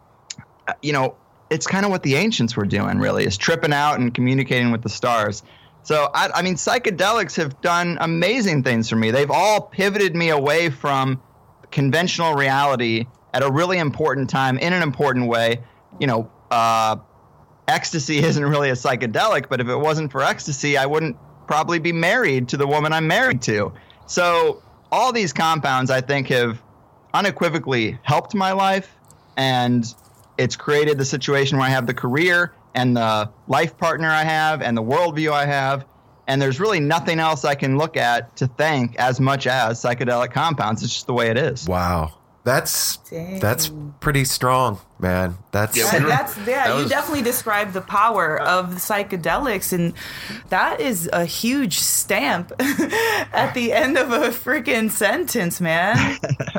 you know, it's kind of what the ancients were doing, really, is tripping out and communicating with the stars. So, I, I mean, psychedelics have done amazing things for me. They've all pivoted me away from conventional reality at a really important time, in an important way. You know, uh, ecstasy isn't really a psychedelic, but if it wasn't for ecstasy, I wouldn't probably be married to the woman I'm married to. So all these compounds, I think, have unequivocally helped my life, and it's created the situation where I have the career and the life partner I have and the worldview I have, and there's really nothing else I can look at to thank as much as psychedelic compounds. It's just the way it is. Wow. That's Dang. that's pretty strong, man. That's yeah, that's yeah. That you was, definitely described the power of the psychedelics, and that is a huge stamp at the end of a freaking sentence, man.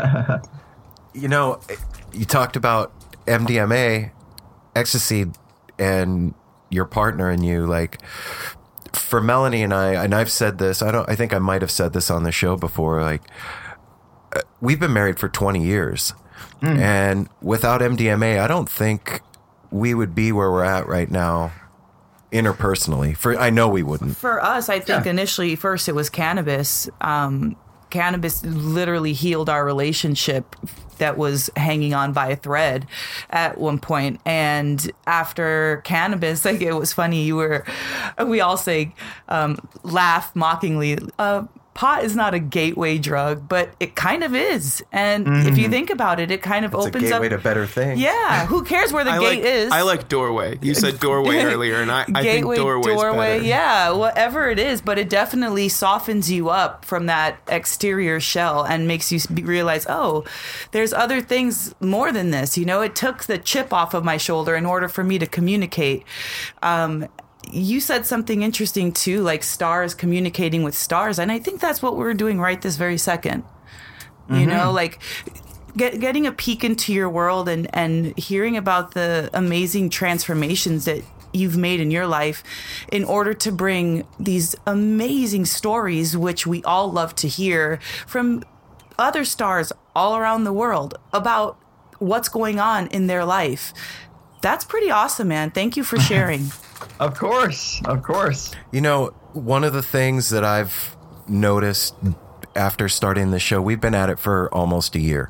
You know, you talked about M D M A, ecstasy, and your partner and you. Like, for Melanie and I, and I've said this. I don't. I think I might have said this on the show before. Like, we've been married for twenty years, mm. and without M D M A, I don't think we would be where we're at right now interpersonally. For I know we wouldn't. For us, I think Yeah. initially, first it was cannabis. Um, cannabis literally healed our relationship that was hanging on by a thread at one point. And after cannabis, like, it was funny, you were, we all say, um, laugh mockingly, uh, pot is not a gateway drug, but it kind of is. And mm-hmm. if you think about it, it kind of It's opens a gateway up to better things. Yeah, who cares where the I gate like, is? I like doorway. You said doorway earlier, and I, I think Gateway, doorway's doorway, better. yeah, whatever it is, but it definitely softens you up from that exterior shell and makes you realize, oh, there's other things more than this. You know, it took the chip off of my shoulder in order for me to communicate. Um, you said something interesting too, like stars communicating with stars, and I think that's what we're doing right this very second. You mm-hmm. know, like get, getting a peek into your world and, and hearing about the amazing transformations that you've made in your life in order to bring these amazing stories, which we all love to hear from other stars all around the world about what's going on in their life. That's pretty awesome, man. Thank you for sharing. Of course. Of course. You know, one of the things that I've noticed after starting the show, we've been at it for almost a year,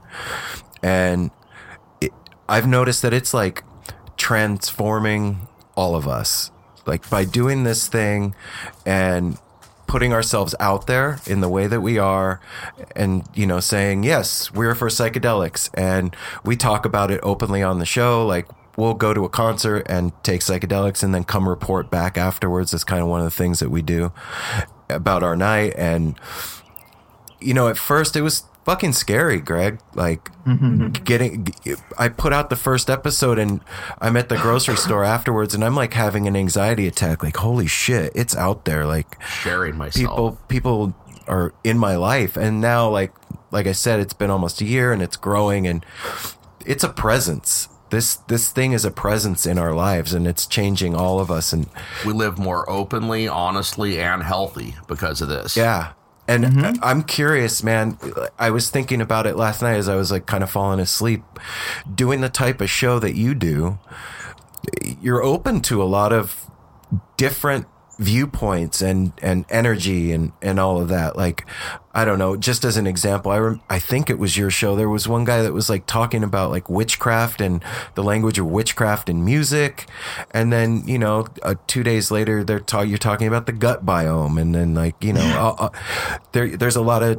and it, I've noticed that it's like transforming all of us, like by doing this thing and putting ourselves out there in the way that we are, and, you know, saying, yes, we're for psychedelics, and we talk about it openly on the show. Like, we'll go to a concert and take psychedelics and then come report back afterwards. That's kind of one of the things that we do about our night. And, you know, at first it was fucking scary, Greg. Like, mm-hmm. getting, I put out the first episode and I'm at the grocery store afterwards and I'm like having an anxiety attack. Like, holy shit, it's out there. Like, sharing myself. People, people are in my life. And now, like, like I said, it's been almost a year and it's growing and it's a presence. This this thing is a presence in our lives, and it's changing all of us. And we live more openly, honestly, and healthy because of this. Yeah. And mm-hmm. I'm curious, man. I was thinking about it last night as I was like kind of falling asleep. Doing the type of show that you do, you're open to a lot of different viewpoints and, and energy and, and all of that. Like, I don't know, just as an example, I rem- I think it was your show. There was one guy that was like talking about like witchcraft and the language of witchcraft in music. And then, you know, uh, two days later, they're ta- you're talking about the gut biome. And then, like, you know, uh, uh, there there's a lot of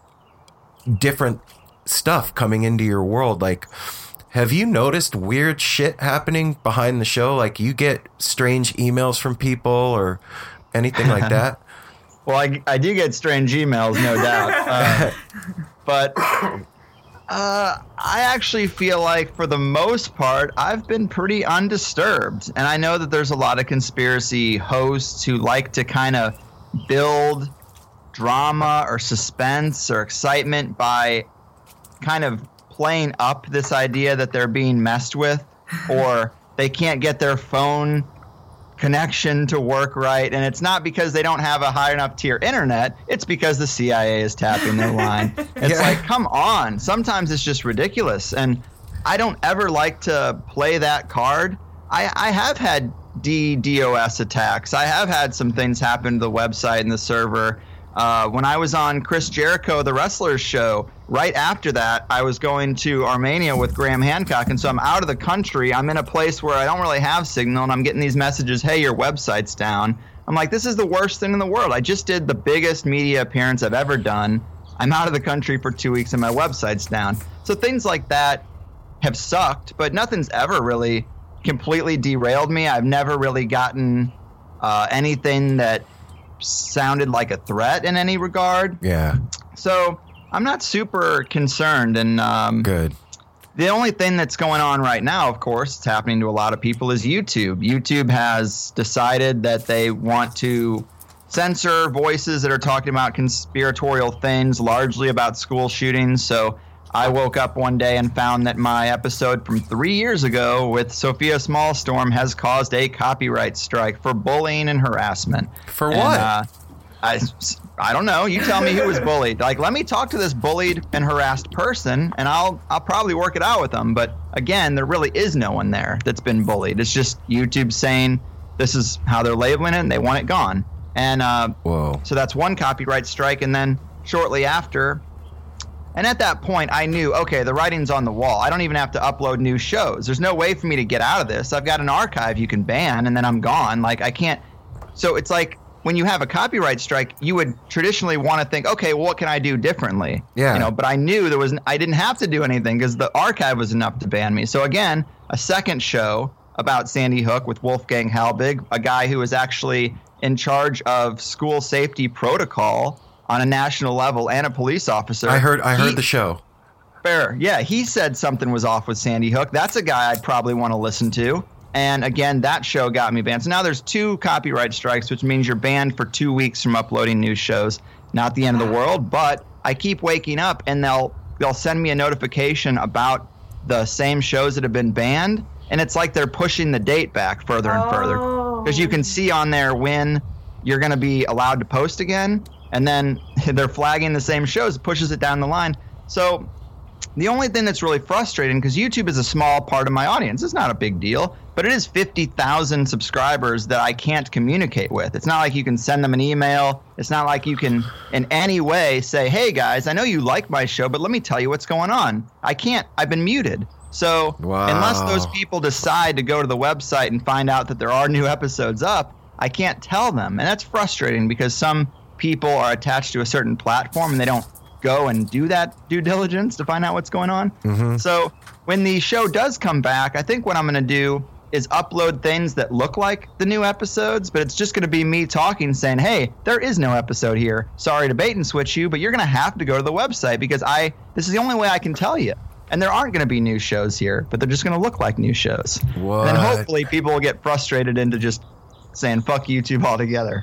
different stuff coming into your world. Like, have you noticed weird shit happening behind the show? Like, you get strange emails from people or anything like that? Well, I, I do get strange emails, no doubt. Uh, but uh, I actually feel like, for the most part, I've been pretty undisturbed. And I know that there's a lot of conspiracy hosts who like to kind of build drama or suspense or excitement by kind of playing up this idea that they're being messed with, or they can't get their phone connection to work right. And it's not because they don't have a high enough tier internet. It's because the C I A is tapping their line. It's yeah. like, come on. Sometimes it's just ridiculous. And I don't ever like to play that card. I, I have had D DoS attacks. I have had some things happen to the website and the server. Uh, when I was on Chris Jericho, the Wrestlers show, right after that, I was going to Armenia with Graham Hancock, and so I'm out of the country. I'm in a place where I don't really have signal, and I'm getting these messages, hey, your website's down. I'm like, this is the worst thing in the world. I just did the biggest media appearance I've ever done. I'm out of the country for two weeks, and my website's down. So things like that have sucked, but nothing's ever really completely derailed me. I've never really gotten uh, anything that sounded like a threat in any regard. Yeah. So I'm not super concerned. And um, good. The only thing that's going on right now, of course, it's happening to a lot of people, is YouTube. YouTube has decided that they want to censor voices that are talking about conspiratorial things, largely about school shootings. So I woke up one day and found that my episode from three years ago with Sophia Smallstorm has caused a copyright strike for bullying and harassment. For and, what? Uh, I, I don't know. You tell me who was bullied. Like, let me talk to this bullied and harassed person, and I'll I'll probably work it out with them. But again, there really is no one there that's been bullied. It's just YouTube saying this is how they're labeling it, and they want it gone. And uh, Whoa. So that's one copyright strike, and then shortly after. And at that point, I knew, okay, the writing's on the wall. I don't even have to upload new shows. There's no way for me to get out of this. I've got an archive you can ban, and then I'm gone. Like, I can't. So it's like, when you have a copyright strike, you would traditionally want to think, okay, well, what can I do differently? Yeah. You know, but I knew there was, I didn't have to do anything because the archive was enough to ban me. So again, a second show about Sandy Hook with Wolfgang Halbig, a guy who was actually in charge of school safety protocol on a national level, and a police officer. I heard I heard he, the show. Fair. Yeah, he said something was off with Sandy Hook. That's a guy I'd probably want to listen to. And again, that show got me banned. So now there's two copyright strikes, which means you're banned for two weeks from uploading new shows. Not the end of the world, but I keep waking up and they'll they'll send me a notification about the same shows that have been banned, and it's like they're pushing the date back further and further. Because you can see on there when you're going to be allowed to post again, and then they're flagging the same shows, pushes it down the line. So the only thing that's really frustrating, because YouTube is a small part of my audience, it's not a big deal, but it is fifty thousand subscribers that I can't communicate with. It's not like you can send them an email. It's not like you can in any way say, hey guys, I know you like my show, but let me tell you what's going on. I can't. I've been muted. So Wow. unless those people decide to go to the website and find out that there are new episodes up, I can't tell them. And that's frustrating because some people are attached to a certain platform and they don't go and do that due diligence to find out what's going on. Mm-hmm. So when the show does come back, I think what I'm going to do is upload things that look like the new episodes, but it's just going to be me talking, saying, hey, there is no episode here. Sorry to bait and switch you, but you're going to have to go to the website because I this is the only way I can tell you. And there aren't going to be new shows here, but they're just going to look like new shows. What? And then hopefully people will get frustrated into just saying, fuck YouTube altogether.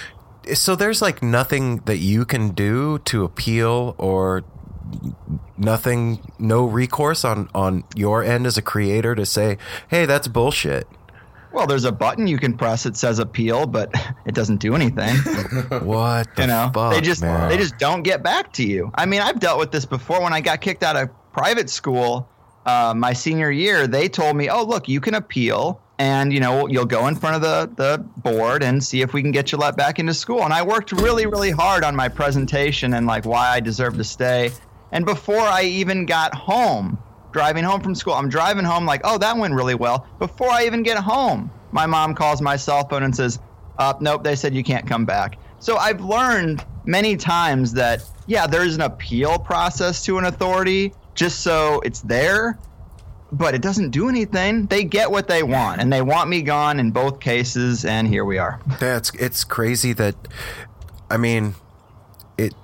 So there's like nothing that you can do to appeal, or nothing, no recourse on, on your end as a creator to say, hey, that's bullshit. Well, there's a button you can press that says appeal, but it doesn't do anything. What the you know, fuck, they just man? they just don't get back to you. I mean, I've dealt with this before. When I got kicked out of private school uh, my senior year, they told me, oh, look, you can appeal. And, you know, you'll go in front of the, the board and see if we can get you let back into school. And I worked really, really hard on my presentation and, like, why I deserve to stay. And before I even got home, driving home from school, I'm driving home like, oh, that went really well. Before I even get home, my mom calls my cell phone and says, uh, nope, they said you can't come back. So I've learned many times that, yeah, there's an appeal process to an authority just so it's there. But it doesn't do anything. They get what they want, and they want me gone in both cases, and here we are. That's it's crazy that, I mean, it.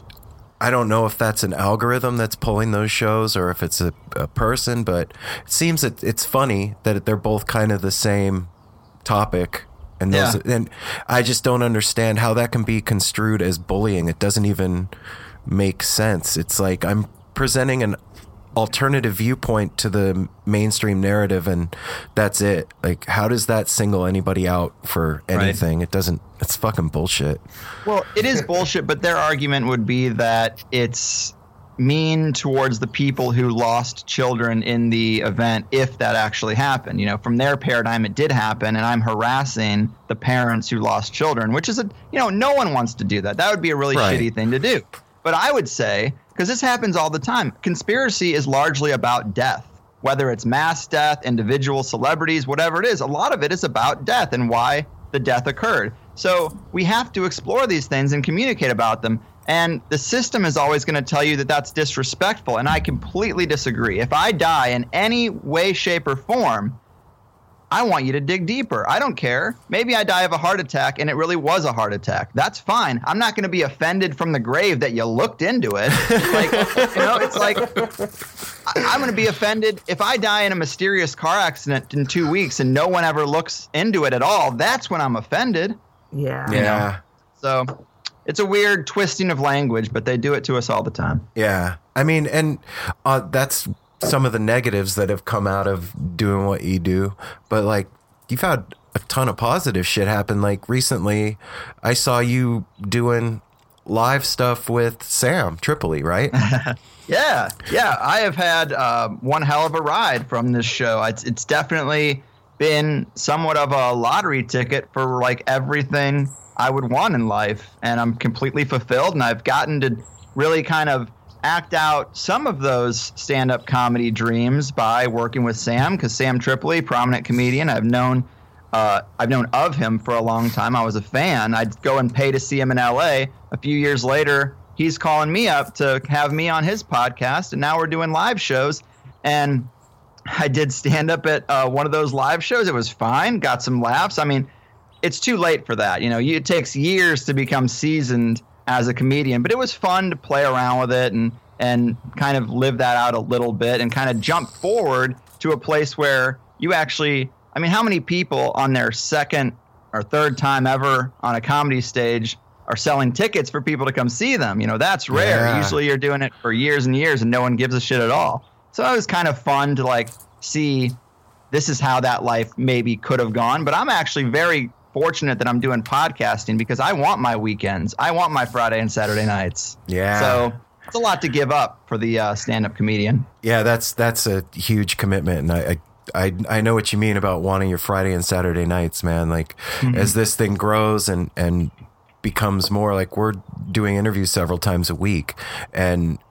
I don't know if that's an algorithm that's pulling those shows or if it's a, a person, but it seems that it's funny that they're both kind of the same topic, and those, Yeah. and I just don't understand how that can be construed as bullying. It doesn't even make sense. It's like I'm presenting an alternative viewpoint to the mainstream narrative, and that's it. Like, how does that single anybody out for anything? Right. It doesn't. It's fucking bullshit. Well, it is bullshit, but their argument would be that it's mean towards the people who lost children in the event, if that actually happened. You know, from their paradigm, it did happen, and I'm harassing the parents who lost children, which is a, you know, no one wants to do that. That would be a really Right. shitty thing to do. But I would say, because this happens all the time, conspiracy is largely about death. Whether it's mass death, individual celebrities, whatever it is, a lot of it is about death and why the death occurred. So we have to explore these things and communicate about them. And the system is always going to tell you that that's disrespectful. And I completely disagree. If I die in any way, shape, or form, I want you to dig deeper. I don't care. Maybe I die of a heart attack and it really was a heart attack. That's fine. I'm not going to be offended from the grave that you looked into it. Like, you know, it's like I- I'm going to be offended if I die in a mysterious car accident in two weeks and no one ever looks into it at all. That's when I'm offended. Yeah. Yeah. So it's a weird twisting of language, but they do it to us all the time. Yeah. I mean, and uh, that's some of the negatives that have come out of doing what you do. But, like, you've had a ton of positive shit happen. Like, recently, I saw you doing live stuff with Sam Tripoli, right? Yeah, yeah. I have had uh, one hell of a ride from this show. It's it's definitely been somewhat of a lottery ticket for, like, everything I would want in life. And I'm completely fulfilled, and I've gotten to really kind of act out some of those stand-up comedy dreams by working with Sam, because Sam Tripoli, prominent comedian, I've known uh, I've known of him for a long time. I was a fan. I'd go and pay to see him in L A. A few years later, he's calling me up to have me on his podcast, and now we're doing live shows. And I did stand up at uh, one of those live shows. It was fine, got some laughs. I mean, it's too late for that. You know, you, it takes years to become seasoned as a comedian, but it was fun to play around with it and and kind of live that out a little bit and kind of jump forward to a place where you actually, I mean, how many people on their second or third time ever on a comedy stage are selling tickets for people to come see them. You know, that's rare. Yeah. Usually you're doing it for years and years and no one gives a shit at all. So it was kind of fun to like see this is how that life maybe could have gone. But I'm actually very fortunate that I'm doing podcasting because I want my weekends. I want my Friday and Saturday nights. Yeah. So it's a lot to give up for the uh, stand-up comedian. Yeah, that's that's a huge commitment, and I, I I I know what you mean about wanting your Friday and Saturday nights, man. Like mm-hmm. as this thing grows and and becomes more like we're doing interviews several times a week, and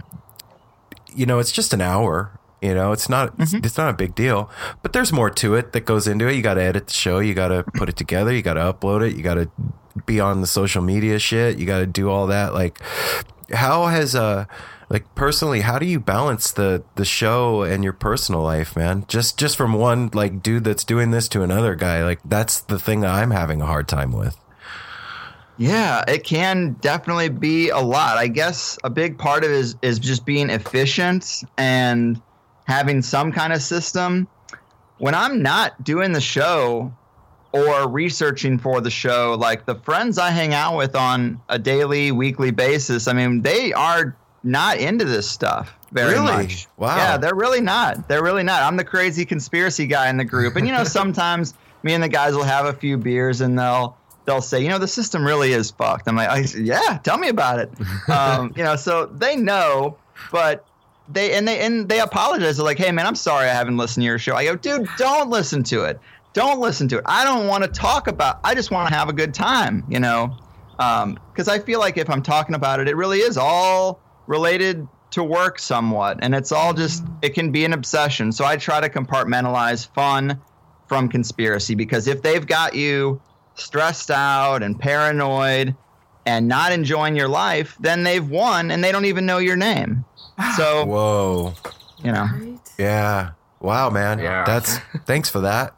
you know it's just an hour. You know, it's not mm-hmm. it's, it's not a big deal, but there's more to it that goes into it. You got to edit the show, you got to put it together, you got to upload it, you got to be on the social media shit, you got to do all that. Like, how has uh like personally, how do you balance the the show and your personal life, man? Just just from one like dude that's doing this to another guy, like that's the thing that I'm having a hard time with. Yeah, it can definitely be a lot. I guess a big part of it is, is just being efficient and having some kind of system. When I'm not doing the show or researching for the show, like the friends I hang out with on a daily, weekly basis, I mean, they are not into this stuff very really? much. Wow. Yeah, they're really not. They're really not. I'm the crazy conspiracy guy in the group. And, you know, sometimes me and the guys will have a few beers and they'll they'll say, you know, the system really is fucked. I'm like, I, yeah, tell me about it. um, you know, so they know, but they and they and they apologize. They're like, hey, man, I'm sorry I haven't listened to your show. I go, dude, don't listen to it. Don't listen to it. I don't want to talk about. I just want to have a good time, you know, because um, I feel like if I'm talking about it, it really is all related to work somewhat, and it's all just it can be an obsession. So I try to compartmentalize fun from conspiracy, because if they've got you stressed out and paranoid and not enjoying your life, then they've won and they don't even know your name. So whoa, you know, yeah. Wow, man. Yeah. That's thanks for that.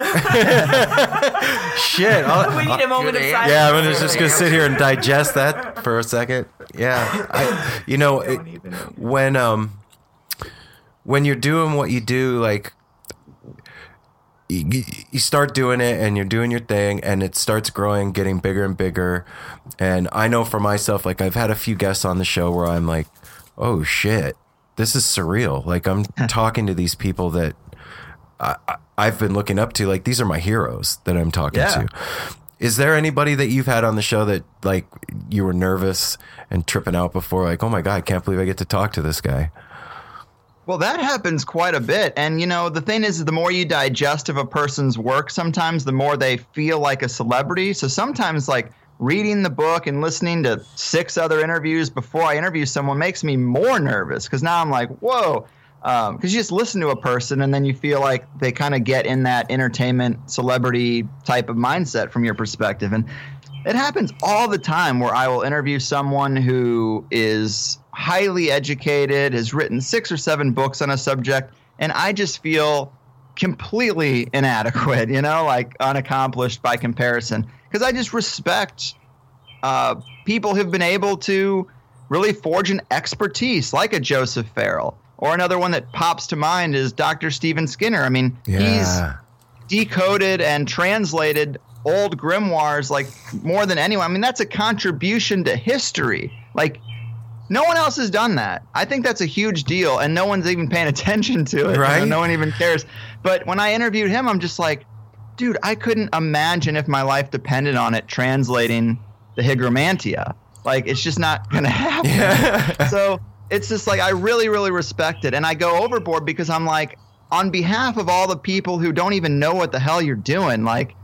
Shit. I'll, We need a moment of silence. yeah, I'm just gonna sit here and digest that for a second. Yeah, I, you know, it, when um, when you're doing what you do, like you, you start doing it, and you're doing your thing, and it starts growing, getting bigger and bigger. And I know for myself, like I've had a few guests on the show where I'm like, oh shit, this is surreal. Like I'm talking to these people that I, I've been looking up to. Like these are my heroes that I'm talking Yeah. to. Is there anybody that you've had on the show that like you were nervous and tripping out before? Like, oh my God, I can't believe I get to talk to this guy. Well, that happens quite a bit. And, you know, the thing is, the more you digest of a person's work, sometimes the more they feel like a celebrity. So sometimes, like, reading the book and listening to six other interviews before I interview someone makes me more nervous, because now I'm like, whoa. Because um, you just listen to a person and then you feel like they kind of get in that entertainment celebrity type of mindset from your perspective. And it happens all the time where I will interview someone who is highly educated, has written six or seven books on a subject, and I just feel completely inadequate, you know, like unaccomplished by comparison. Because I just respect uh, people who've been able to really forge an expertise like a Joseph Farrell. Or another one that pops to mind is Doctor Stephen Skinner. I mean, Yeah. he's decoded and translated old grimoires like more than anyone. I mean, that's a contribution to history. Like, no one else has done that. I think that's a huge deal, and no one's even paying attention to it. Right. You know, no one even cares. But when I interviewed him, I'm just like, dude, I couldn't imagine if my life depended on it translating the Hygromantia. Like, it's just not going to happen. Yeah. So it's just like, I really, really respect it. And I go overboard because I'm like, on behalf of all the people who don't even know what the hell you're doing, like,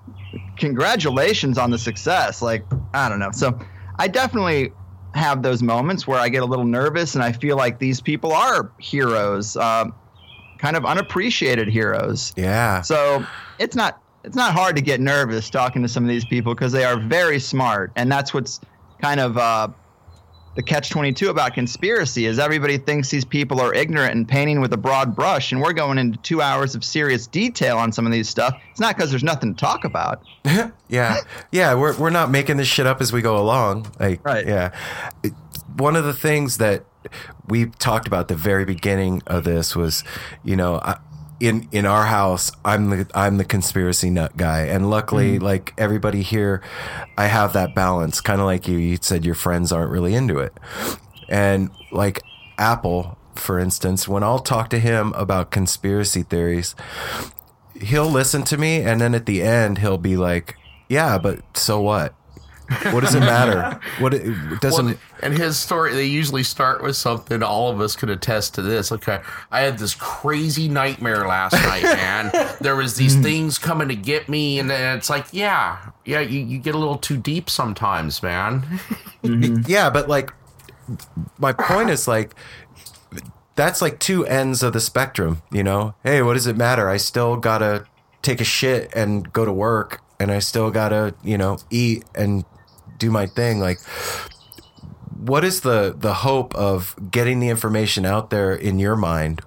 congratulations on the success. Like, I don't know. So I definitely have those moments where I get a little nervous and I feel like these people are heroes, uh, kind of unappreciated heroes. Yeah. So it's not it's not hard to get nervous talking to some of these people, because they are very smart, and that's what's kind of uh, the catch twenty-two about conspiracy is everybody thinks these people are ignorant and painting with a broad brush, and we're going into two hours of serious detail on some of these stuff. It's not because there's nothing to talk about. yeah. Yeah. We're, we're not making this shit up as we go along. Like, Right. Yeah. It- one of the things that we talked about at the very beginning of this was, you know, I, in in our house, I'm the I'm the conspiracy nut guy, and luckily, mm. like everybody here, I have that balance. Kind of like you, you said your friends aren't really into it, and like Apple, for instance, when I'll talk to him about conspiracy theories, he'll listen to me, and then at the end, he'll be like, "Yeah, but so what? What does it matter? What it, it doesn't." Well, and his story, they usually start with something. All of us could attest to this. Okay, I had this crazy nightmare last night, man. There was these things coming to get me, and it's like, yeah, yeah, you, you get a little too deep sometimes, man. Mm-hmm. Yeah, but like, my point is like, that's like two ends of the spectrum. You know, hey, what does it matter? I still gotta take a shit and go to work, and I still gotta, you know, eat and do my thing. Like, what is the the hope of getting the information out there in your mind?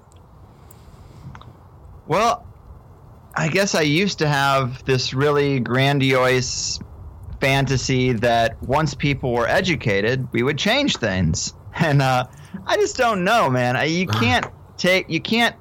Well, I guess I used to have this really grandiose fantasy that once people were educated, we would change things. And uh, I just don't know, man. I, you can't take, you can't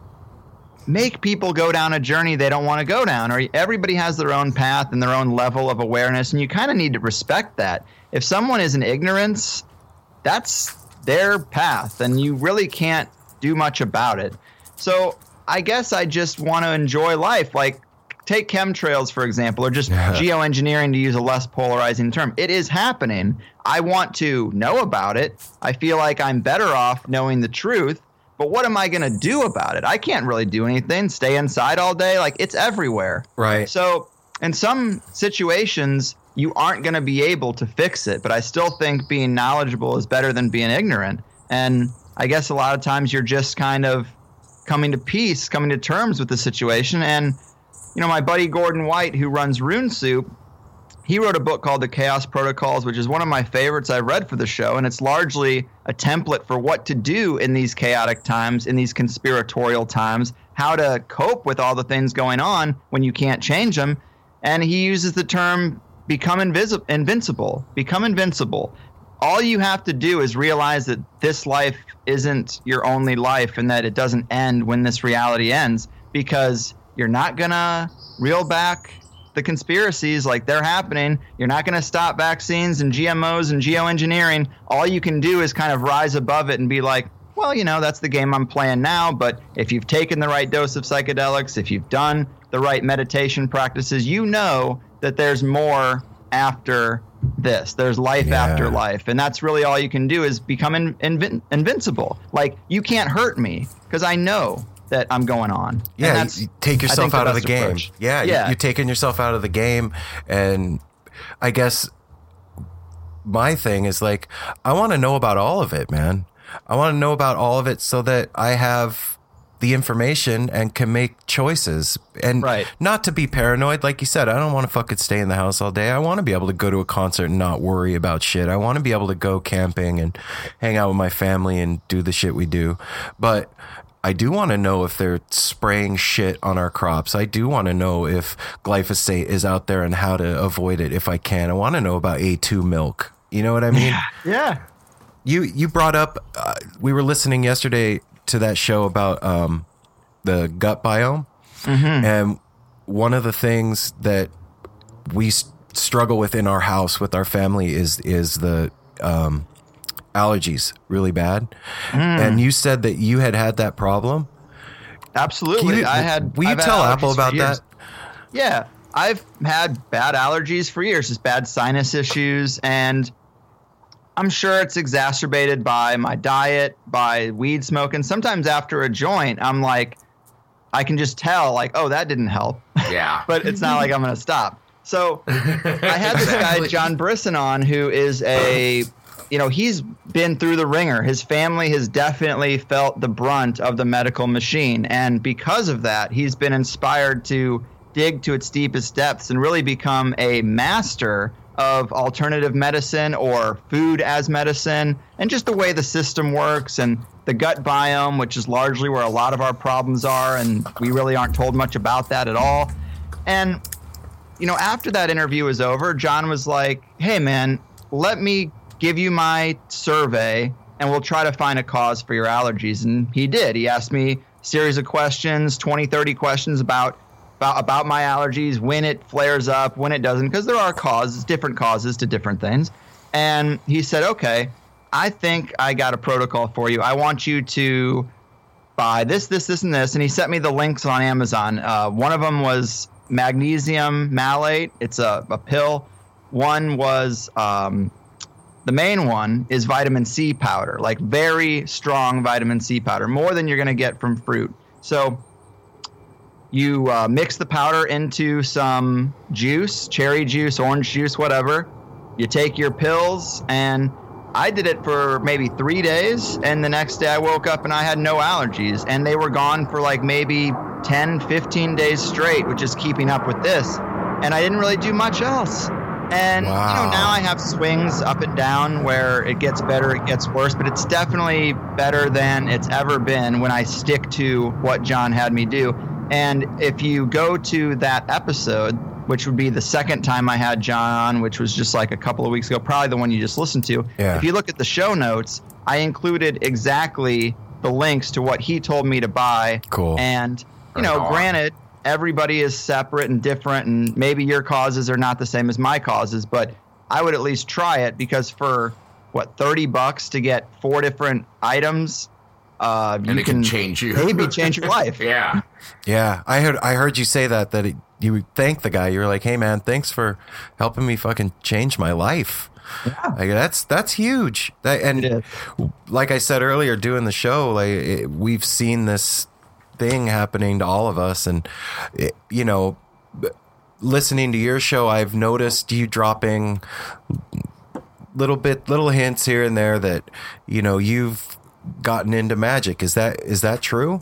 make people go down a journey they don't want to go down, or everybody has their own path and their own level of awareness, and you kind of need to respect that. If someone is in ignorance, that's their path, and you really can't do much about it. So I guess I just want to enjoy life. Like, take chemtrails, for example, or just yeah. geoengineering, to use a less polarizing term. It is happening. I want to know about it. I feel like I'm better off knowing the truth. But what am I going to do about it? I can't really do anything. Stay inside all day. Like, it's everywhere. Right. So in some situations, you aren't going to be able to fix it. But I still think being knowledgeable is better than being ignorant. And I guess a lot of times you're just kind of coming to peace, coming to terms with the situation. And, you know, my buddy Gordon White, who runs Rune Soup, he wrote a book called The Chaos Protocols, which is one of my favorites I've read for the show. And it's largely a template for what to do in these chaotic times, in these conspiratorial times, how to cope with all the things going on when you can't change them. And he uses the term become invisi- invincible, become invincible. All you have to do is realize that this life isn't your only life, and that it doesn't end when this reality ends, because you're not going to reel back the conspiracies. Like, they're happening. You're not going to stop vaccines and G M Os and geoengineering. All you can do is kind of rise above it and be like, well, you know, that's the game I'm playing now. But if you've taken the right dose of psychedelics, if you've done the right meditation practices, you know that there's more after this. There's life yeah. after life. And that's really all you can do, is become in, invin- invincible. Like, you can't hurt me because I know that I'm going on. Yeah, that's, you take yourself out of the game. Approach. Yeah, yeah. You, you're taking yourself out of the game. And I guess my thing is, like, I want to know about all of it, man. I want to know about all of it so that I have the information and can make choices. And right. not to be paranoid. Like you said, I don't want to fucking stay in the house all day. I want to be able to go to a concert and not worry about shit. I want to be able to go camping and hang out with my family and do the shit we do. But I do want to know if they're spraying shit on our crops. I do want to know if glyphosate is out there and how to avoid it if I can. I want to know about A two milk. You know what I mean? Yeah. yeah. You you brought up, uh, we were listening yesterday to that show about um, the gut biome. Mm-hmm. And one of the things that we s- struggle with in our house with our family is is the um, allergies really bad. Mm. And you said that you had had that problem. Absolutely. You, I had. Will you I've tell Apple about that? Yeah. I've had bad allergies for years, just bad sinus issues. And I'm sure it's exacerbated by my diet, by weed smoking. Sometimes after a joint, I'm like, I can just tell, like, oh, that didn't help. Yeah. But it's not like I'm going to stop. So I had this guy, John Brisson, on, who is a, you know, he's been through the ringer. His family has definitely felt the brunt of the medical machine. And because of that, he's been inspired to dig to its deepest depths and really become a master of alternative medicine, or food as medicine, and just the way the system works, and the gut biome, which is largely where a lot of our problems are, and we really aren't told much about that at all. And, you know, after that interview was over, John was like, hey, man, let me give you my survey, and we'll try to find a cause for your allergies. And he did. He asked me series of questions, twenty, thirty questions about about, about my allergies, when it flares up, when it doesn't, because there are causes, different causes to different things. And he said, okay, I think I got a protocol for you. I want you to buy this, this, this, and this. And he sent me the links on Amazon. Uh, one of them was magnesium malate. It's a, a pill. One was um, the main one is vitamin C powder, like very strong vitamin C powder, more than you're going to get from fruit. So you uh, mix the powder into some juice, cherry juice, orange juice, whatever. You take your pills, and I did it for maybe three days, and the next day I woke up and I had no allergies, and they were gone for like maybe ten, fifteen days straight, which is keeping up with this. And I didn't really do much else. And, Wow. you know, now I have swings up and down where it gets better, it gets worse, but it's definitely better than it's ever been when I stick to what John had me do. And if you go to that episode, which would be the second time I had John on, which was just like a couple of weeks ago, probably the one you just listened to. Yeah. If you look at the show notes, I included exactly the links to what he told me to buy. Cool. And, you know, Right on. granted, everybody is separate and different, and maybe your causes are not the same as my causes, but I would at least try it, because for, what, thirty bucks to get four different items, uh, you And it can change you. maybe change your life. Yeah. Yeah, I heard I heard you say that that it, you would thank the guy. You were like, "Hey, man, thanks for helping me fucking change my life." Yeah. Like, that's that's huge. That, and It like I said earlier, doing the show, like it, we've seen this thing happening to all of us, and it, you know, listening to your show, I've noticed you dropping little bit, little hints here and there that you know you've gotten into magic. Is that is that true?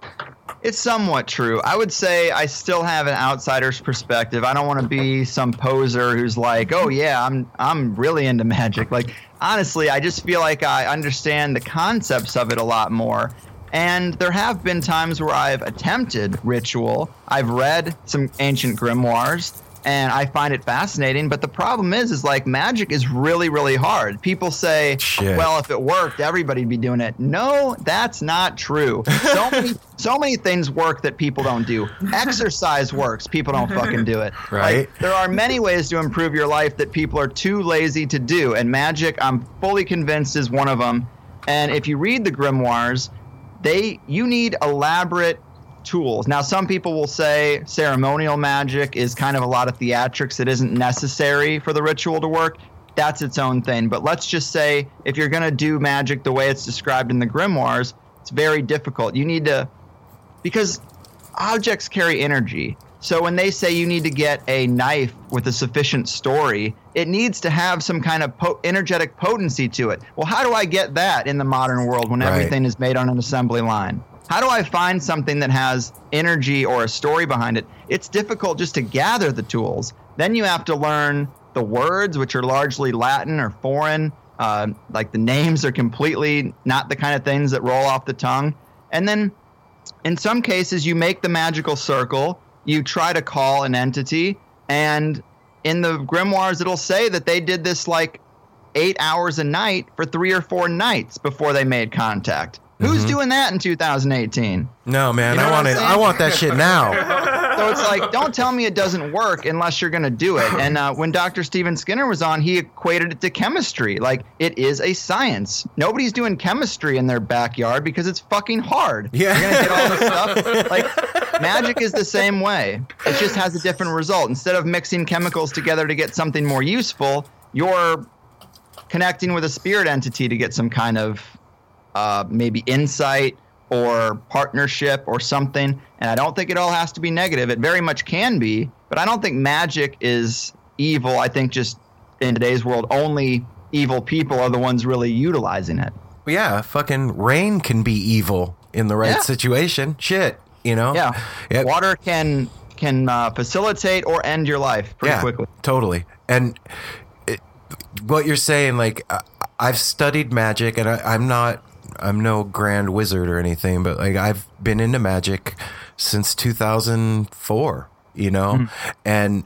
It's somewhat true. I would say I still have an outsider's perspective. I don't want to be some poser who's like, "Oh yeah, I'm I'm really into magic." Like, honestly, I just feel like I understand the concepts of it a lot more. And there have been times where I've attempted ritual. I've read some ancient grimoires, and I find it fascinating. But the problem is, is like magic is really, really hard. People say, Shit. well, if it worked, everybody'd be doing it. No, that's not true. So many, so many things work that people don't do. Exercise works. People don't fucking do it. Right. Like, there are many ways to improve your life that people are too lazy to do. And magic, I'm fully convinced, is one of them. And if you read the grimoires, they you need elaborate tools. Now, some people will say ceremonial magic is kind of a lot of theatrics. It isn't necessary for the ritual to work. That's its own thing. But let's just say if you're going to do magic the way it's described in the grimoires, it's very difficult. You need to, because objects carry energy. So when they say you need to get a knife with a sufficient story, it needs to have some kind of po- energetic potency to it. Well, how do I get that in the modern world when Right. everything is made on an assembly line? How do I find something that has energy or a story behind it? It's difficult just to gather the tools. Then you have to learn the words, which are largely Latin or foreign. Uh, like the names are completely not the kind of things that roll off the tongue. And then in some cases, you make the magical circle. You try to call an entity, and in the grimoires, it'll say that they did this like eight hours a night for three or four nights before they made contact. Who's doing that in two thousand eighteen? No, man, You know I what want I'm it. saying? I want that shit now. So it's like, don't tell me it doesn't work unless you're going to do it. And uh, when Doctor Steven Skinner was on, he equated it to chemistry. Like, it is a science. Nobody's doing chemistry in their backyard because it's fucking hard. Yeah. You're going to get all this stuff. Like, magic is the same way. It just has a different result. Instead of mixing chemicals together to get something more useful, you're connecting with a spirit entity to get some kind of uh, maybe insight or partnership or something. And I don't think it all has to be negative. It very much can be, but I don't think magic is evil. I think just in today's world, only evil people are the ones really utilizing it. Yeah, fucking rain can be evil in the right Yeah. situation. Shit, you know? Yeah. Yeah. Water can can uh, facilitate or end your life pretty yeah, quickly. Totally. And it, what you're saying, like, I, I've studied magic, and I, I'm not, I'm no grand wizard or anything, but like I've been into magic since two thousand four, you know? Mm-hmm. And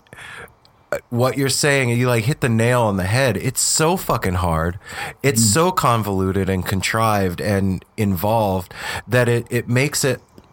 what you're saying, you like hit the nail on the head. It's so fucking hard. It's Mm-hmm. so convoluted and contrived and involved that it, it makes it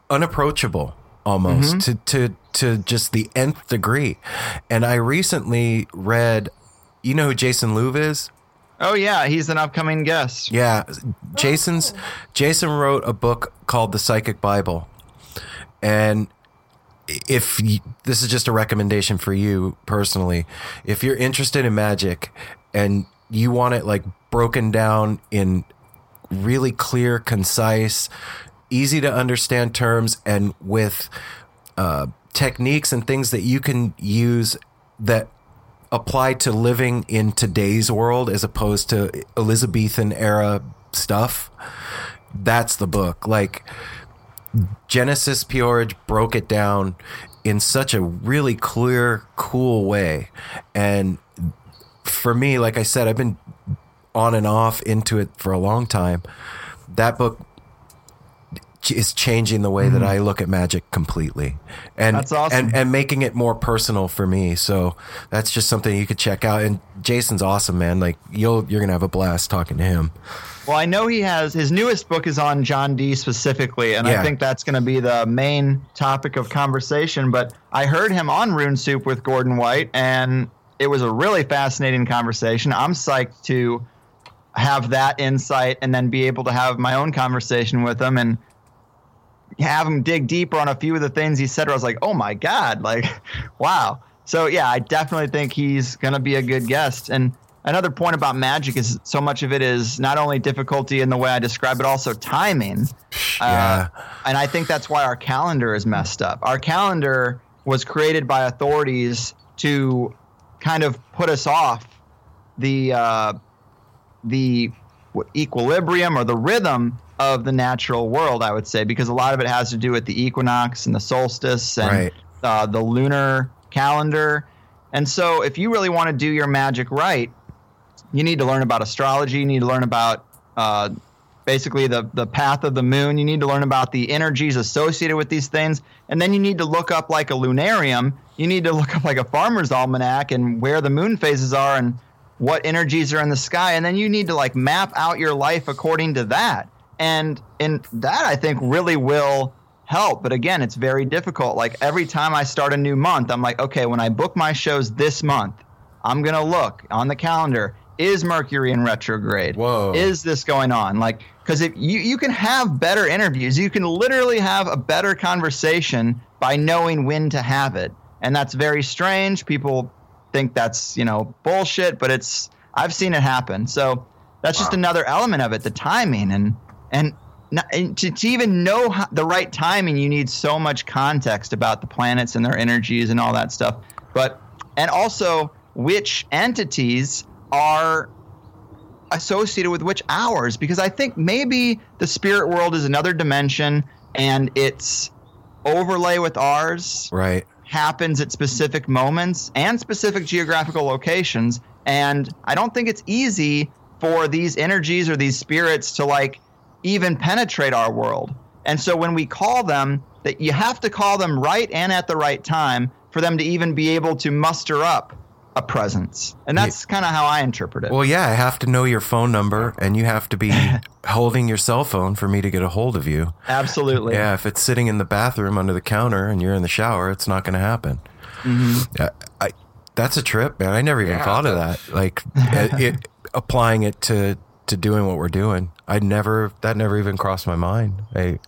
unapproachable almost Mm-hmm. to, to, to just the nth degree. And I recently read, you know who Jason Louv is? Oh yeah, he's an upcoming guest. Yeah. Jason's, Jason wrote a book called The Psychic Bible. And if you, this is just a recommendation for you personally, if you're interested in magic and you want it like broken down in really clear, concise, easy to understand terms and with uh, techniques and things that you can use that apply to living in today's world as opposed to Elizabethan era stuff, that's the book. Like Genesis Peorage broke it down in such a really clear, cool way. And for me, like I said, I've been on and off into it for a long time. That book is changing the way mm-hmm. that I look at magic completely, and that's awesome. and and making it more personal for me. So that's just something you could check out. And Jason's awesome, man. Like you'll you're gonna have a blast talking to him. Well, I know he has his newest book is on John Dee specifically, and Yeah. I think that's going to be the main topic of conversation. But I heard him on Rune Soup with Gordon White, and it was a really fascinating conversation. I'm psyched to have that insight and then be able to have my own conversation with him and have him dig deeper on a few of the things he said where I was like, oh my God, like, wow. So yeah, I definitely think he's going to be a good guest. And another point about magic is so much of it is not only difficulty in the way I describe it, also timing. Yeah. Uh, and I think that's why our calendar is messed up. Our calendar was created by authorities to kind of put us off the uh, the equilibrium or the rhythm of the natural world, I would say, because a lot of it has to do with the equinox and the solstice and Right. uh, the lunar calendar. And so if you really want to do your magic right, you need to learn about astrology. You need to learn about uh, basically the, the path of the moon. You need to learn about the energies associated with these things. And then you need to look up like a lunarium. You need to look up like a farmer's almanac and where the moon phases are and what energies are in the sky. And then you need to like map out your life according to that. And and that, I think, really will help. But again, it's very difficult. Like every time I start a new month, I'm like, okay, when I book my shows this month, I'm going to look on the calendar. Is Mercury in retrograde? Whoa. Is this going on? Like, because if you, you can have better interviews, you can literally have a better conversation by knowing when to have it. And that's very strange. People think that's, you know, bullshit, but it's, I've seen it happen. So that's just another element of it, the timing. And, and, not, and to, to even know how, the right timing, you need so much context about the planets and their energies and all that stuff. But, and also which entities are associated with which hours, because I think maybe the spirit world is another dimension and its overlay with ours Right. happens at specific moments and specific geographical locations. And I don't think it's easy for these energies or these spirits to like even penetrate our world. And so when we call them, that you have to call them right and at the right time for them to even be able to muster up a presence. And that's kind of how I interpret it. Well, yeah, I have to know your phone number and you have to be holding your cell phone for me to get a hold of you. Absolutely. Yeah, if it's sitting in the bathroom under the counter and you're in the shower, it's not going to happen. Mm-hmm. I, I, that's a trip, man. I never even Yeah, thought of that. Like it, it, applying it to, to doing what we're doing. I never, that never even crossed my mind. I,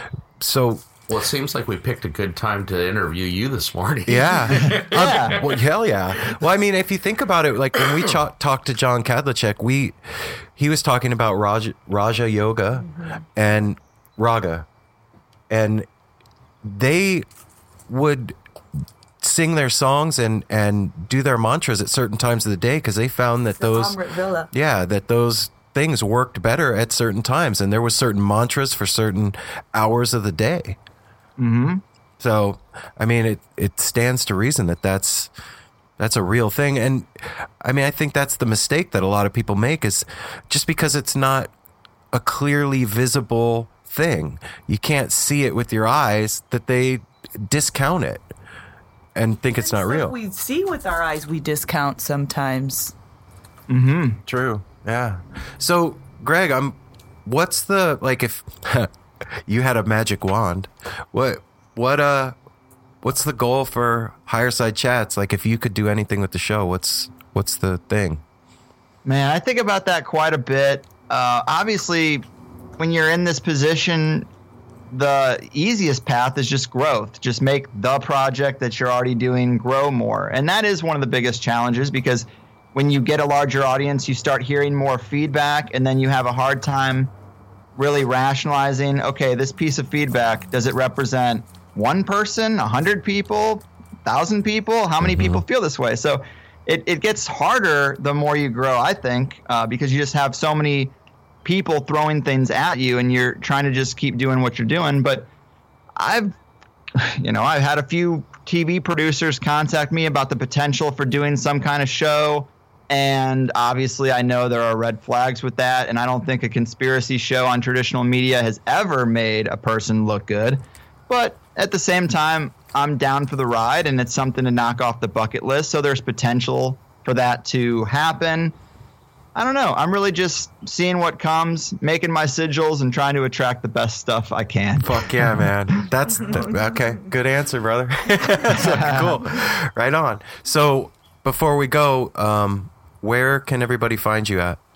so Well, it seems like we picked a good time to interview you this morning. yeah. yeah. Well, hell yeah. Well, I mean, if you think about it, like when we ch- talked to John Kadlecek, we he was talking about Raja, Raja Yoga and Raga, and they would sing their songs and and do their mantras at certain times of the day because they found that those Amrit Villa. yeah that those things worked better at certain times, and there was certain mantras for certain hours of the day. Mm-hmm. So, I mean, it, it stands to reason that that's, that's a real thing. And I mean, I think that's the mistake that a lot of people make is just because it's not a clearly visible thing, you can't see it with your eyes, that they discount it and think it's not Stuff real. We see with our eyes, we discount sometimes. Mm-hmm. True. Yeah. So, Greg, I'm, what's the, like, if, you had a magic wand. What what uh what's the goal for Higher Side Chats? Like, if you could do anything with the show, what's what's the thing? Man, I think about that quite a bit. Uh, obviously, when you're in this position, the easiest path is just growth. Just make the project that you're already doing grow more. And that is one of the biggest challenges, because when you get a larger audience, you start hearing more feedback, and then you have a hard time really rationalizing, okay, this piece of feedback, does it represent one person, a hundred people, a thousand people? How many mm-hmm. people feel this way? So it, it gets harder the more you grow, I think, uh, because you just have so many people throwing things at you, and you're trying to just keep doing what you're doing. But I've, you know, I've had a few T V producers contact me about the potential for doing some kind of show. And obviously I know there are red flags with that. And I don't think a conspiracy show on traditional media has ever made a person look good. But at the same time, I'm down for the ride, and it's something to knock off the bucket list. So there's potential for that to happen. I don't know. I'm really just seeing what comes, making my sigils, and trying to attract the best stuff I can. Fuck yeah, man. That's the, okay. Good answer, brother. So, cool. Right on. So before we go, um, where can everybody find you at?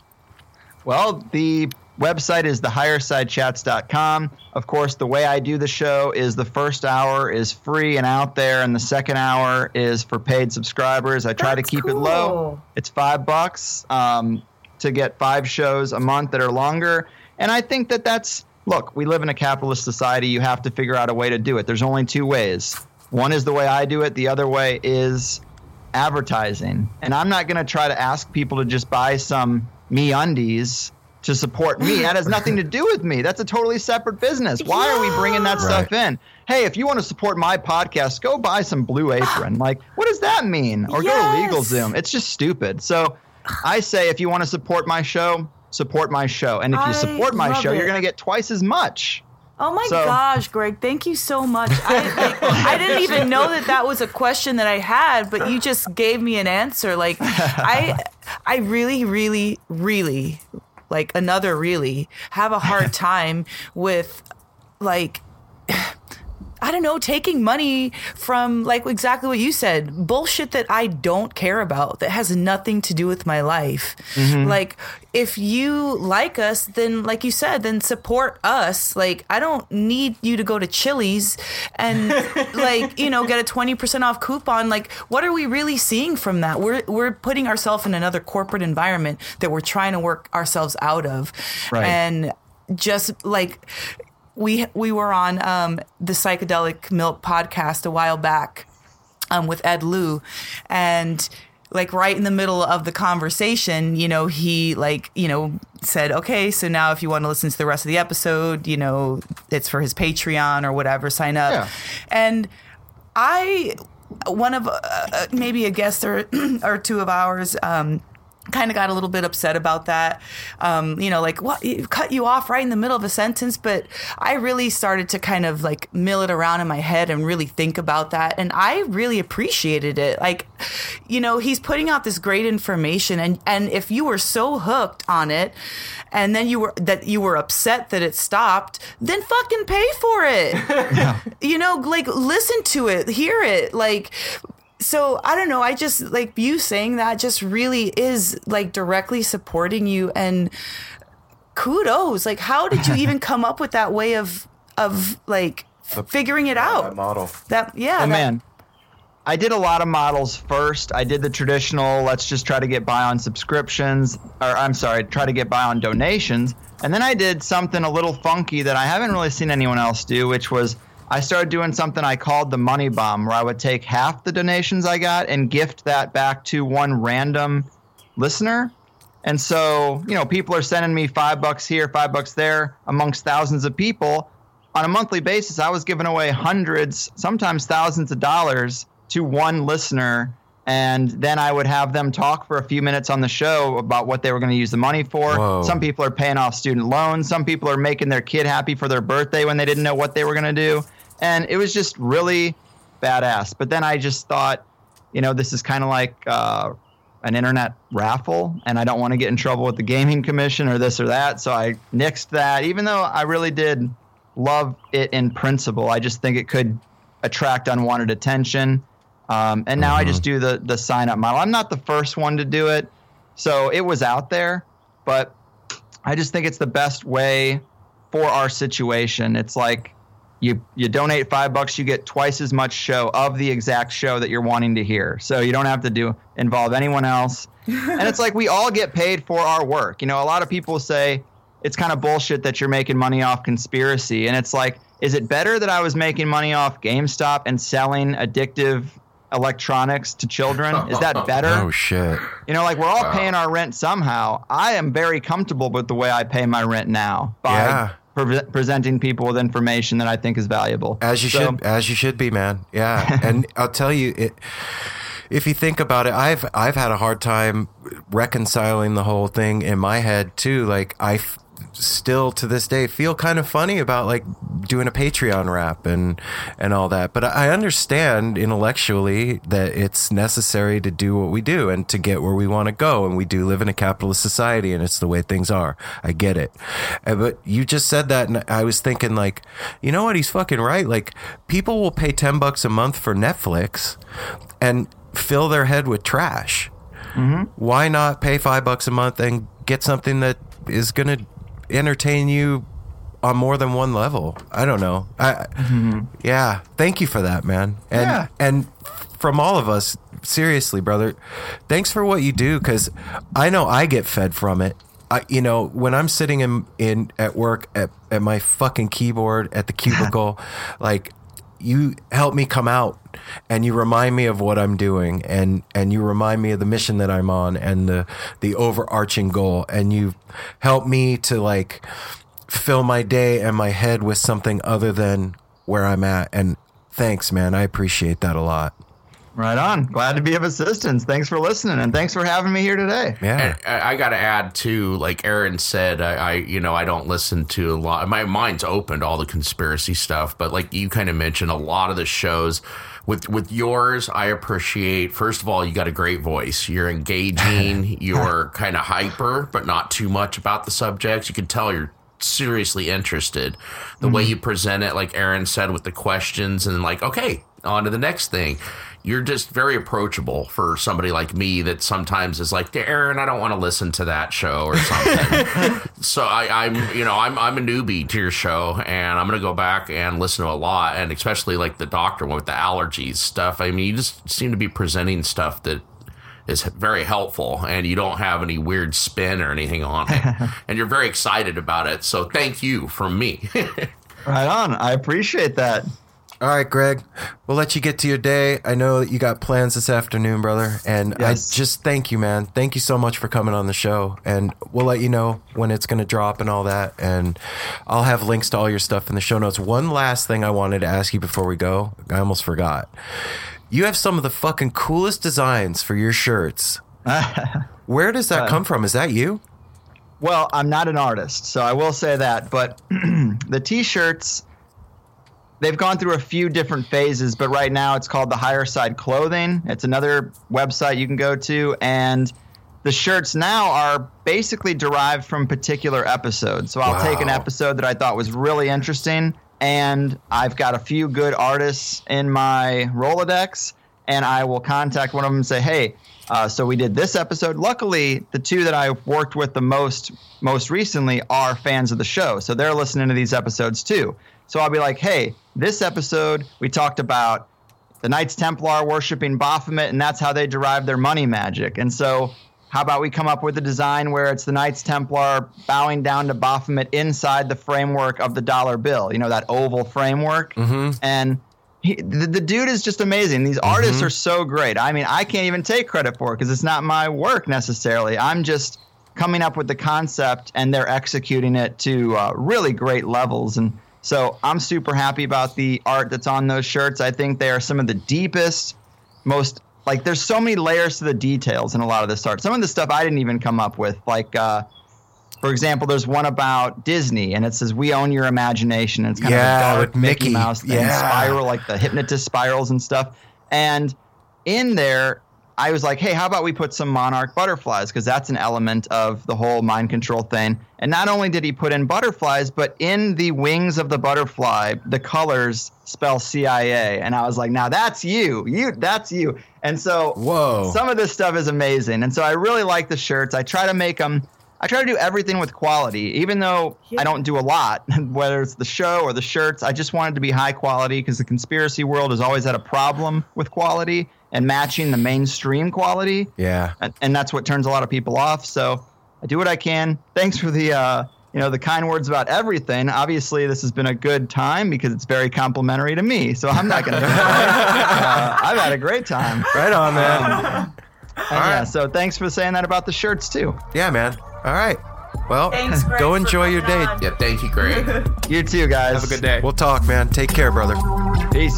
Well, the website is the higher side chats dot com. Of course, the way I do the show is the first hour is free and out there, and the second hour is for paid subscribers. I try That's to keep cool. it low. It's five bucks um, to get five shows a month that are longer. And I think that that's, look, we live in a capitalist society. You have to figure out a way to do it. There's only two ways. One is the way I do it. The other way is advertising. And I'm not going to try to ask people to just buy some MeUndies to support me. That has nothing to do with me. That's a totally separate business. Why yeah. are we bringing that stuff right. in? Hey, if you want to support my podcast, go buy some Blue Apron. Like, what does that mean? Or yes. go to LegalZoom. It's just stupid. So I say, if you want to support my show, support my show. And if you I support my show, it. you're going to get twice as much. Oh my So- gosh, Greg, thank you so much. I, like, I didn't even know that that was a question that I had, but you just gave me an answer. Like, I, I really, really, really, like another really, have a hard time with, like, I don't know, taking money from, like, exactly what you said, bullshit that I don't care about, that has nothing to do with my life. Mm-hmm. Like, if you like us, then, like you said, then support us. Like, I don't need you to go to Chili's and, like, you know, get a twenty percent off coupon. Like, what are we really seeing from that? We're, we're putting ourselves in another corporate environment that we're trying to work ourselves out of. Right. And just, like... We we were on um, the Psychedelic Milk podcast a while back um, with Ed Liu, and like right in the middle of the conversation, you know, he like, you know, said, okay, so now if you want to listen to the rest of the episode, you know, it's for his Patreon or whatever, sign up. Yeah. And I, one of uh, maybe a guest or, or two of ours, um, kind of got a little bit upset about that. Um, you know, like, what, it cut you off right in the middle of a sentence. But I really started to kind of like mill it around in my head and really think about that. And I really appreciated it. Like, you know, he's putting out this great information. And, and if you were so hooked on it and then you were that you were upset that it stopped, then fucking pay for it. Yeah. You know, like, listen to it, hear it. Like, so I don't know. I just like you saying that just really is like directly supporting you, and kudos. Like, how did you even come up with that way of of like figuring it out? That model. That yeah. Oh, that, man. I did a lot of models first. I did the traditional, let's just try to get by on subscriptions, or I'm sorry, try to get by on donations. And then I did something a little funky that I haven't really seen anyone else do, which was I started doing something I called the money bomb, where I would take half the donations I got and gift that back to one random listener. And so, you know, people are sending me five bucks here, five bucks there amongst thousands of people. On a monthly basis, I was giving away hundreds, sometimes thousands of dollars to one listener. And then I would have them talk for a few minutes on the show about what they were going to use the money for. Whoa. Some people are paying off student loans. Some people are making their kid happy for their birthday when they didn't know what they were going to do. And it was just really badass. But then I just thought, you know, this is kind of like uh, an internet raffle, and I don't want to get in trouble with the Gaming Commission or this or that. So I nixed that, even though I really did love it in principle. I just think it could attract unwanted attention. Um, and now mm-hmm. I just do the the sign up model. I'm not the first one to do it, so it was out there, but I just think it's the best way for our situation. It's like you you donate five bucks, you get twice as much show of the exact show that you're wanting to hear. So you don't have to do involve anyone else. And it's like we all get paid for our work. You know, a lot of people say it's kind of bullshit that you're making money off conspiracy. And it's like, is it better that I was making money off GameStop and selling addictive electronics to children? Is that better? Oh shit. You know, like we're all paying our rent somehow. I am very comfortable with the way I pay my rent now by yeah. pre- presenting people with information that I think is valuable. As you so, should, as you should be, man. Yeah. And I'll tell you, it, if you think about it, I've I've had a hard time reconciling the whole thing in my head too. Like I. F- still to this day feel kind of funny about like doing a Patreon rap and and all that, but I understand intellectually that it's necessary to do what we do and to get where we want to go, and we do live in a capitalist society and it's the way things are. I get it. But you just said that and I was thinking like, you know what, he's fucking right. Like people will pay ten bucks a month for Netflix and fill their head with trash. Mm-hmm. Why not pay five bucks a month and get something that is gonna entertain you on more than one level? I don't know. I, mm-hmm. Yeah. Thank you for that, man. And yeah. and from all of us, seriously, brother, thanks for what you do, because I know I get fed from it. I, you know, when I'm sitting in, in at work at, at my fucking keyboard at the cubicle, like you help me come out and you remind me of what I'm doing, and, and you remind me of the mission that I'm on and the, the overarching goal. And you help me to like fill my day and my head with something other than where I'm at. And thanks, man. I appreciate that a lot. Right on. Glad to be of assistance. Thanks for listening, and thanks for having me here today. Yeah. And I, I got to add too, like Aaron said, I, I, you know, I don't listen to a lot. My mind's open to all the conspiracy stuff, but like you kind of mentioned, a lot of the shows with with yours, I appreciate. First of all, you got a great voice. You're engaging. You're kind of hyper, but not too much about the subjects. You can tell you're seriously interested. The mm-hmm. way you present it, like Aaron said, with the questions and like, okay, on to the next thing. You're just very approachable for somebody like me that sometimes is like, Aaron, I don't want to listen to that show or something. So I, I'm, you know, I'm I'm a newbie to your show, and I'm going to go back and listen to a lot, and especially like the doctor one with the allergies stuff. I mean, you just seem to be presenting stuff that is very helpful, and you don't have any weird spin or anything on it, and you're very excited about it. So thank you from me. Right on. I appreciate that. All right, Greg, we'll let you get to your day. I know that you got plans this afternoon, brother. And yes. I just thank you, man. Thank you so much for coming on the show. And we'll let you know when it's going to drop and all that. And I'll have links to all your stuff in the show notes. One last thing I wanted to ask you before we go. I almost forgot. You have some of the fucking coolest designs for your shirts. Where does that uh, come from? Is that you? Well, I'm not an artist, so I will say that. But the T-shirts, they've gone through a few different phases, but right now it's called the Higher Side Clothing. It's another website you can go to, and the shirts now are basically derived from particular episodes. So I'll wow. take an episode that I thought was really interesting, and I've got a few good artists in my Rolodex, and I will contact one of them and say, hey, uh, so we did this episode. Luckily, the two that I've worked with the most most recently are fans of the show, so they're listening to these episodes too. So I'll be like, hey, this episode, we talked about the Knights Templar worshiping Baphomet, and that's how they derive their money magic. And so how about we come up with a design where it's the Knights Templar bowing down to Baphomet inside the framework of the dollar bill, you know, that oval framework. Mm-hmm. And he, the, the dude is just amazing. These mm-hmm. artists are so great. I mean, I can't even take credit for it because it's not my work necessarily. I'm just coming up with the concept, and they're executing it to uh, really great levels. And so I'm super happy about the art that's on those shirts. I think they are some of the deepest, most like there's so many layers to the details in a lot of this art. Some of the stuff I didn't even come up with. Like, uh, for example, there's one about Disney, and it says, we own your imagination. And it's kind yeah, of a dark with Mickey. Mickey Mouse thing, yeah. spiral, like the hypnotist spirals and stuff. And in there, I was like, hey, how about we put some monarch butterflies? Because that's an element of the whole mind control thing. And not only did he put in butterflies, but in the wings of the butterfly, the colors spell C I A. And I was like, now that's you. You, that's you. And so Whoa. some of this stuff is amazing. And so I really like the shirts. I try to make them. I try to do everything with quality, even though I don't do a lot, whether it's the show or the shirts. I just wanted to be high quality because the conspiracy world has always had a problem with quality and matching the mainstream quality. Yeah. And, and that's what turns a lot of people off. So I do what I can. Thanks for the, uh, you know, the kind words about everything. Obviously, this has been a good time because it's very complimentary to me. So I'm not going to uh, I've had a great time. Right on, man. Um, and yeah, so thanks for saying that about the shirts, too. Yeah, man. All right. Well, Thanks, Greg, go for enjoy your day. coming on. Yeah, thank you, Greg. You too, guys. Have a good day. We'll talk, man. Take care, brother. Peace.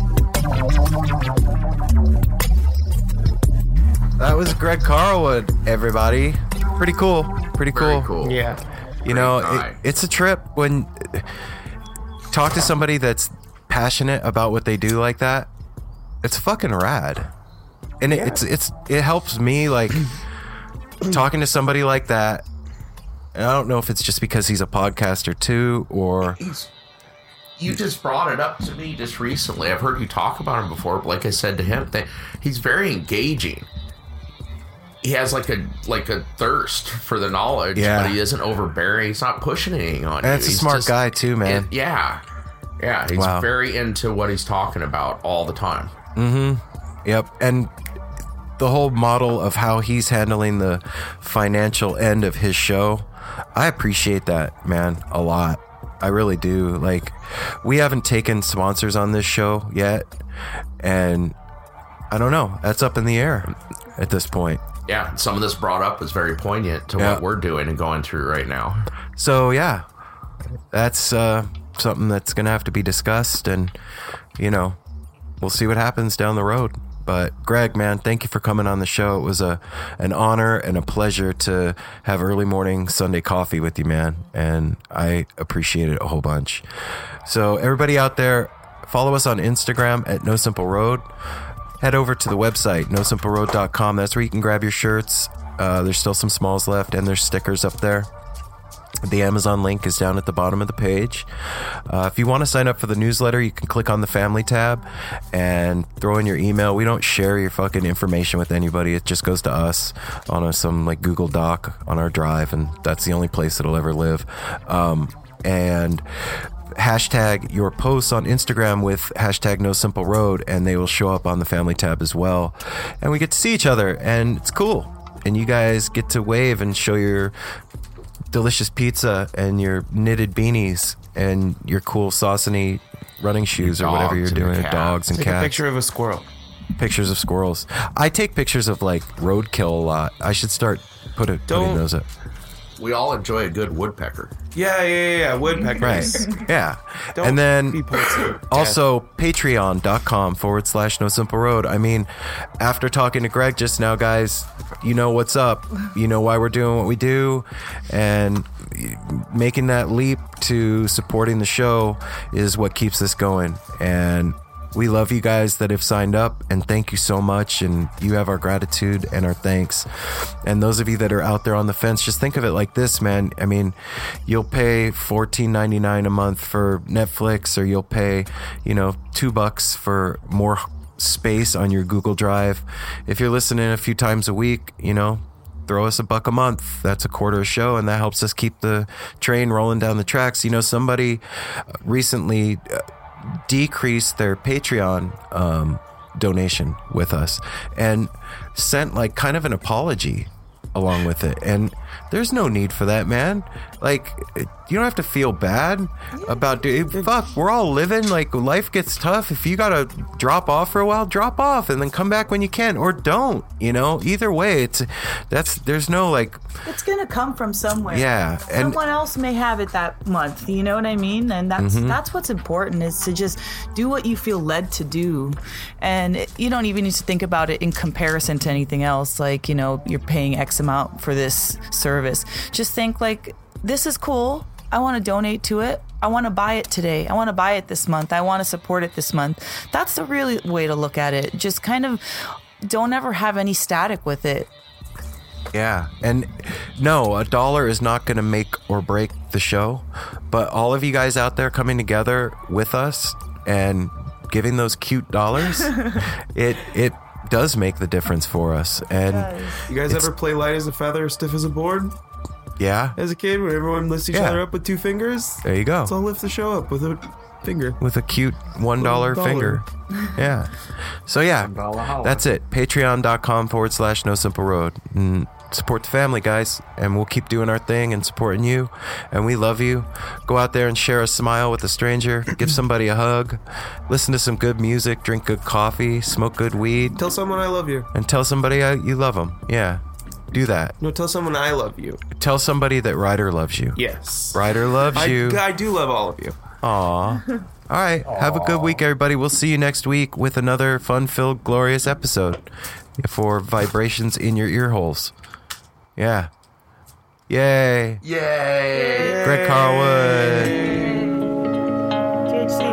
That was Greg Carlwood, everybody. Pretty cool. Pretty cool. Very cool. Yeah. You know, guy. it, it's a trip when talk to somebody that's passionate about what they do like that. It's fucking rad, and it, Yeah. it's it's it helps me like talking to somebody like that. And I don't know if it's just because he's a podcaster too, or He's, you just brought it up to me just recently. I've heard you talk about him before, but like I said to him, that he's very engaging. He has like a like a thirst for the knowledge, Yeah. but he isn't overbearing. He's not pushing anything on you. and it's a He's smart just- guy too, man. it- yeah, yeah. He's Wow. very into what he's talking about all the time. Yep. And the whole model of how he's handling the financial end of his show, I appreciate that, man, a lot. I really do. Like, we haven't taken sponsors on this show yet, and I don't know. That's up in the air at this point. Yeah, some of this brought up is very poignant to Yeah. what we're doing and going through right now. So, yeah, that's uh, something that's going to have to be discussed, and, you know, we'll see what happens down the road. But Greg, man, thank you for coming on the show. It was a an honor and a pleasure to have early morning Sunday coffee with you, man. And I appreciate it a whole bunch. So everybody out there, follow us on Instagram at No Simple Road. Head over to the website, no simple road dot com. That's where you can grab your shirts. Uh, there's still some smalls left, and there's stickers up there. The Amazon link is down at the bottom of the page. Uh, if you want to sign up for the newsletter, you can click on the family tab and throw in your email. We don't share your fucking information with anybody. It just goes to us on a, some like Google Doc on our drive, and that's the only place it'll ever live. Um, and hashtag your posts on Instagram with hashtag No Simple Road, and they will show up on the family tab as well. And we get to see each other, and it's cool. And you guys get to wave and show your delicious pizza and your knitted beanies and your cool Saucony running shoes Your or whatever dogs you're and your doing, cats. dogs and Take cats. a picture of a squirrel. Pictures of squirrels. I take pictures of like roadkill a lot. I should start put a, putting Don't- those up. We all enjoy a good woodpecker. Yeah, yeah, yeah, yeah. Woodpeckers. Right. Yeah. Don't and then be put to death. also patreon.com forward slash no simple road. I mean, after talking to Greg just now, guys, you know what's up. You know why we're doing what we do. And making that leap to supporting the show is what keeps us going. And we love you guys that have signed up, and thank you so much. And you have our gratitude and our thanks. And those of you that are out there on the fence, just think of it like this, man. I mean, you'll pay fourteen ninety-nine a month for Netflix, or you'll pay, you know, two bucks for more space on your Google Drive. If you're listening a few times a week, you know, throw us a buck a month. That's a quarter a show, and that helps us keep the train rolling down the tracks. You know, somebody recently decreased their Patreon um, donation with us and sent like kind of an apology along with it. And there's no need for that, man. Like, you don't have to feel bad about dude. Fuck, we're all living. Like, life gets tough. If you gotta drop off for a while, drop off and then come back when you can, or don't. You know, either way, it's that's there's no like. It's gonna come from somewhere. Yeah, and- someone else may have it that month. You know what I mean? And that's Mm-hmm. that's what's important, is to just do what you feel led to do, and it, you don't even need to think about it in comparison to anything else. Like, you know, you're paying X amount for this service. Just think like, this is cool. I want to donate to it. I want to buy it today. I want to buy it this month. I want to support it this month. That's the real way to look at it. Just kind of don't ever have any static with it. Yeah. And no, a dollar is not going to make or break the show. But all of you guys out there coming together with us and giving those cute dollars, it it does make the difference for us. And you guys ever play light as a feather, stiff as a board? Yeah. As a kid, where everyone lifts each Yeah. other up with two fingers? There you go. Let's all lift the show up with a finger. With a cute one dollar Little dollar. finger. Yeah. So yeah, that's it. Patreon.com forward slash No Simple Road. And support the family, guys. And we'll keep doing our thing and supporting you. And we love you. Go out there and share a smile with a stranger. Give somebody a hug. Listen to some good music. Drink good coffee. Smoke good weed. Tell someone I love you. And tell somebody uh, you love them. Yeah. Do that. No, tell someone I love you. Tell somebody that Ryder loves you. Yes. Ryder loves I, you. I do love all of you. Aw. All right. Have a good week, everybody. We'll see you next week with another fun-filled, glorious episode for Vibrations in Your Ear Holes. Yeah. Yay. Yay! Greg Carwood. T H C.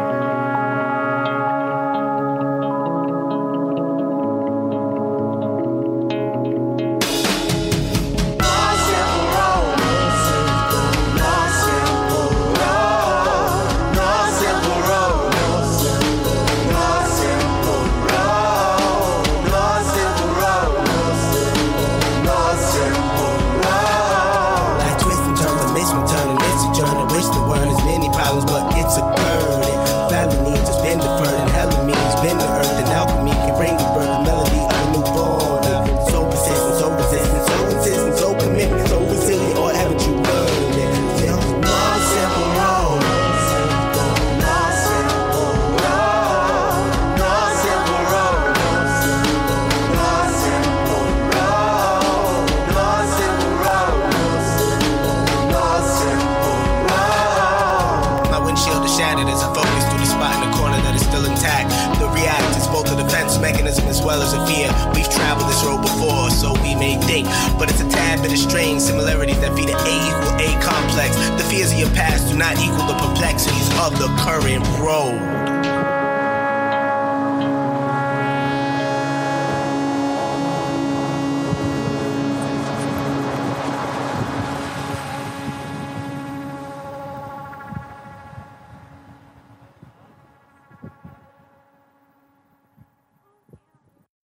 Like twist and turn, the mission turn, and it's a journey. Wish the world has many problems, but it's a burden. Valley needs has been deferred, and hell means been the earth, and alchemy can bring the birth, the melody of a new born. So persistent, so resistant, so insistent, so commitment, so resilient, or haven't you learned it? Feel no simple road. No simple road. No simple road. No simple road. No simple road. My windshield is shattered as I focus through the spot in the corner that is still intact. The react is both a defense mechanism as well as a fear. We've traveled this road before, so we may think, but it's a tad bit of strange similarities that feed an A equal A complex. The fears of your past do not equal the perplexities of the current road.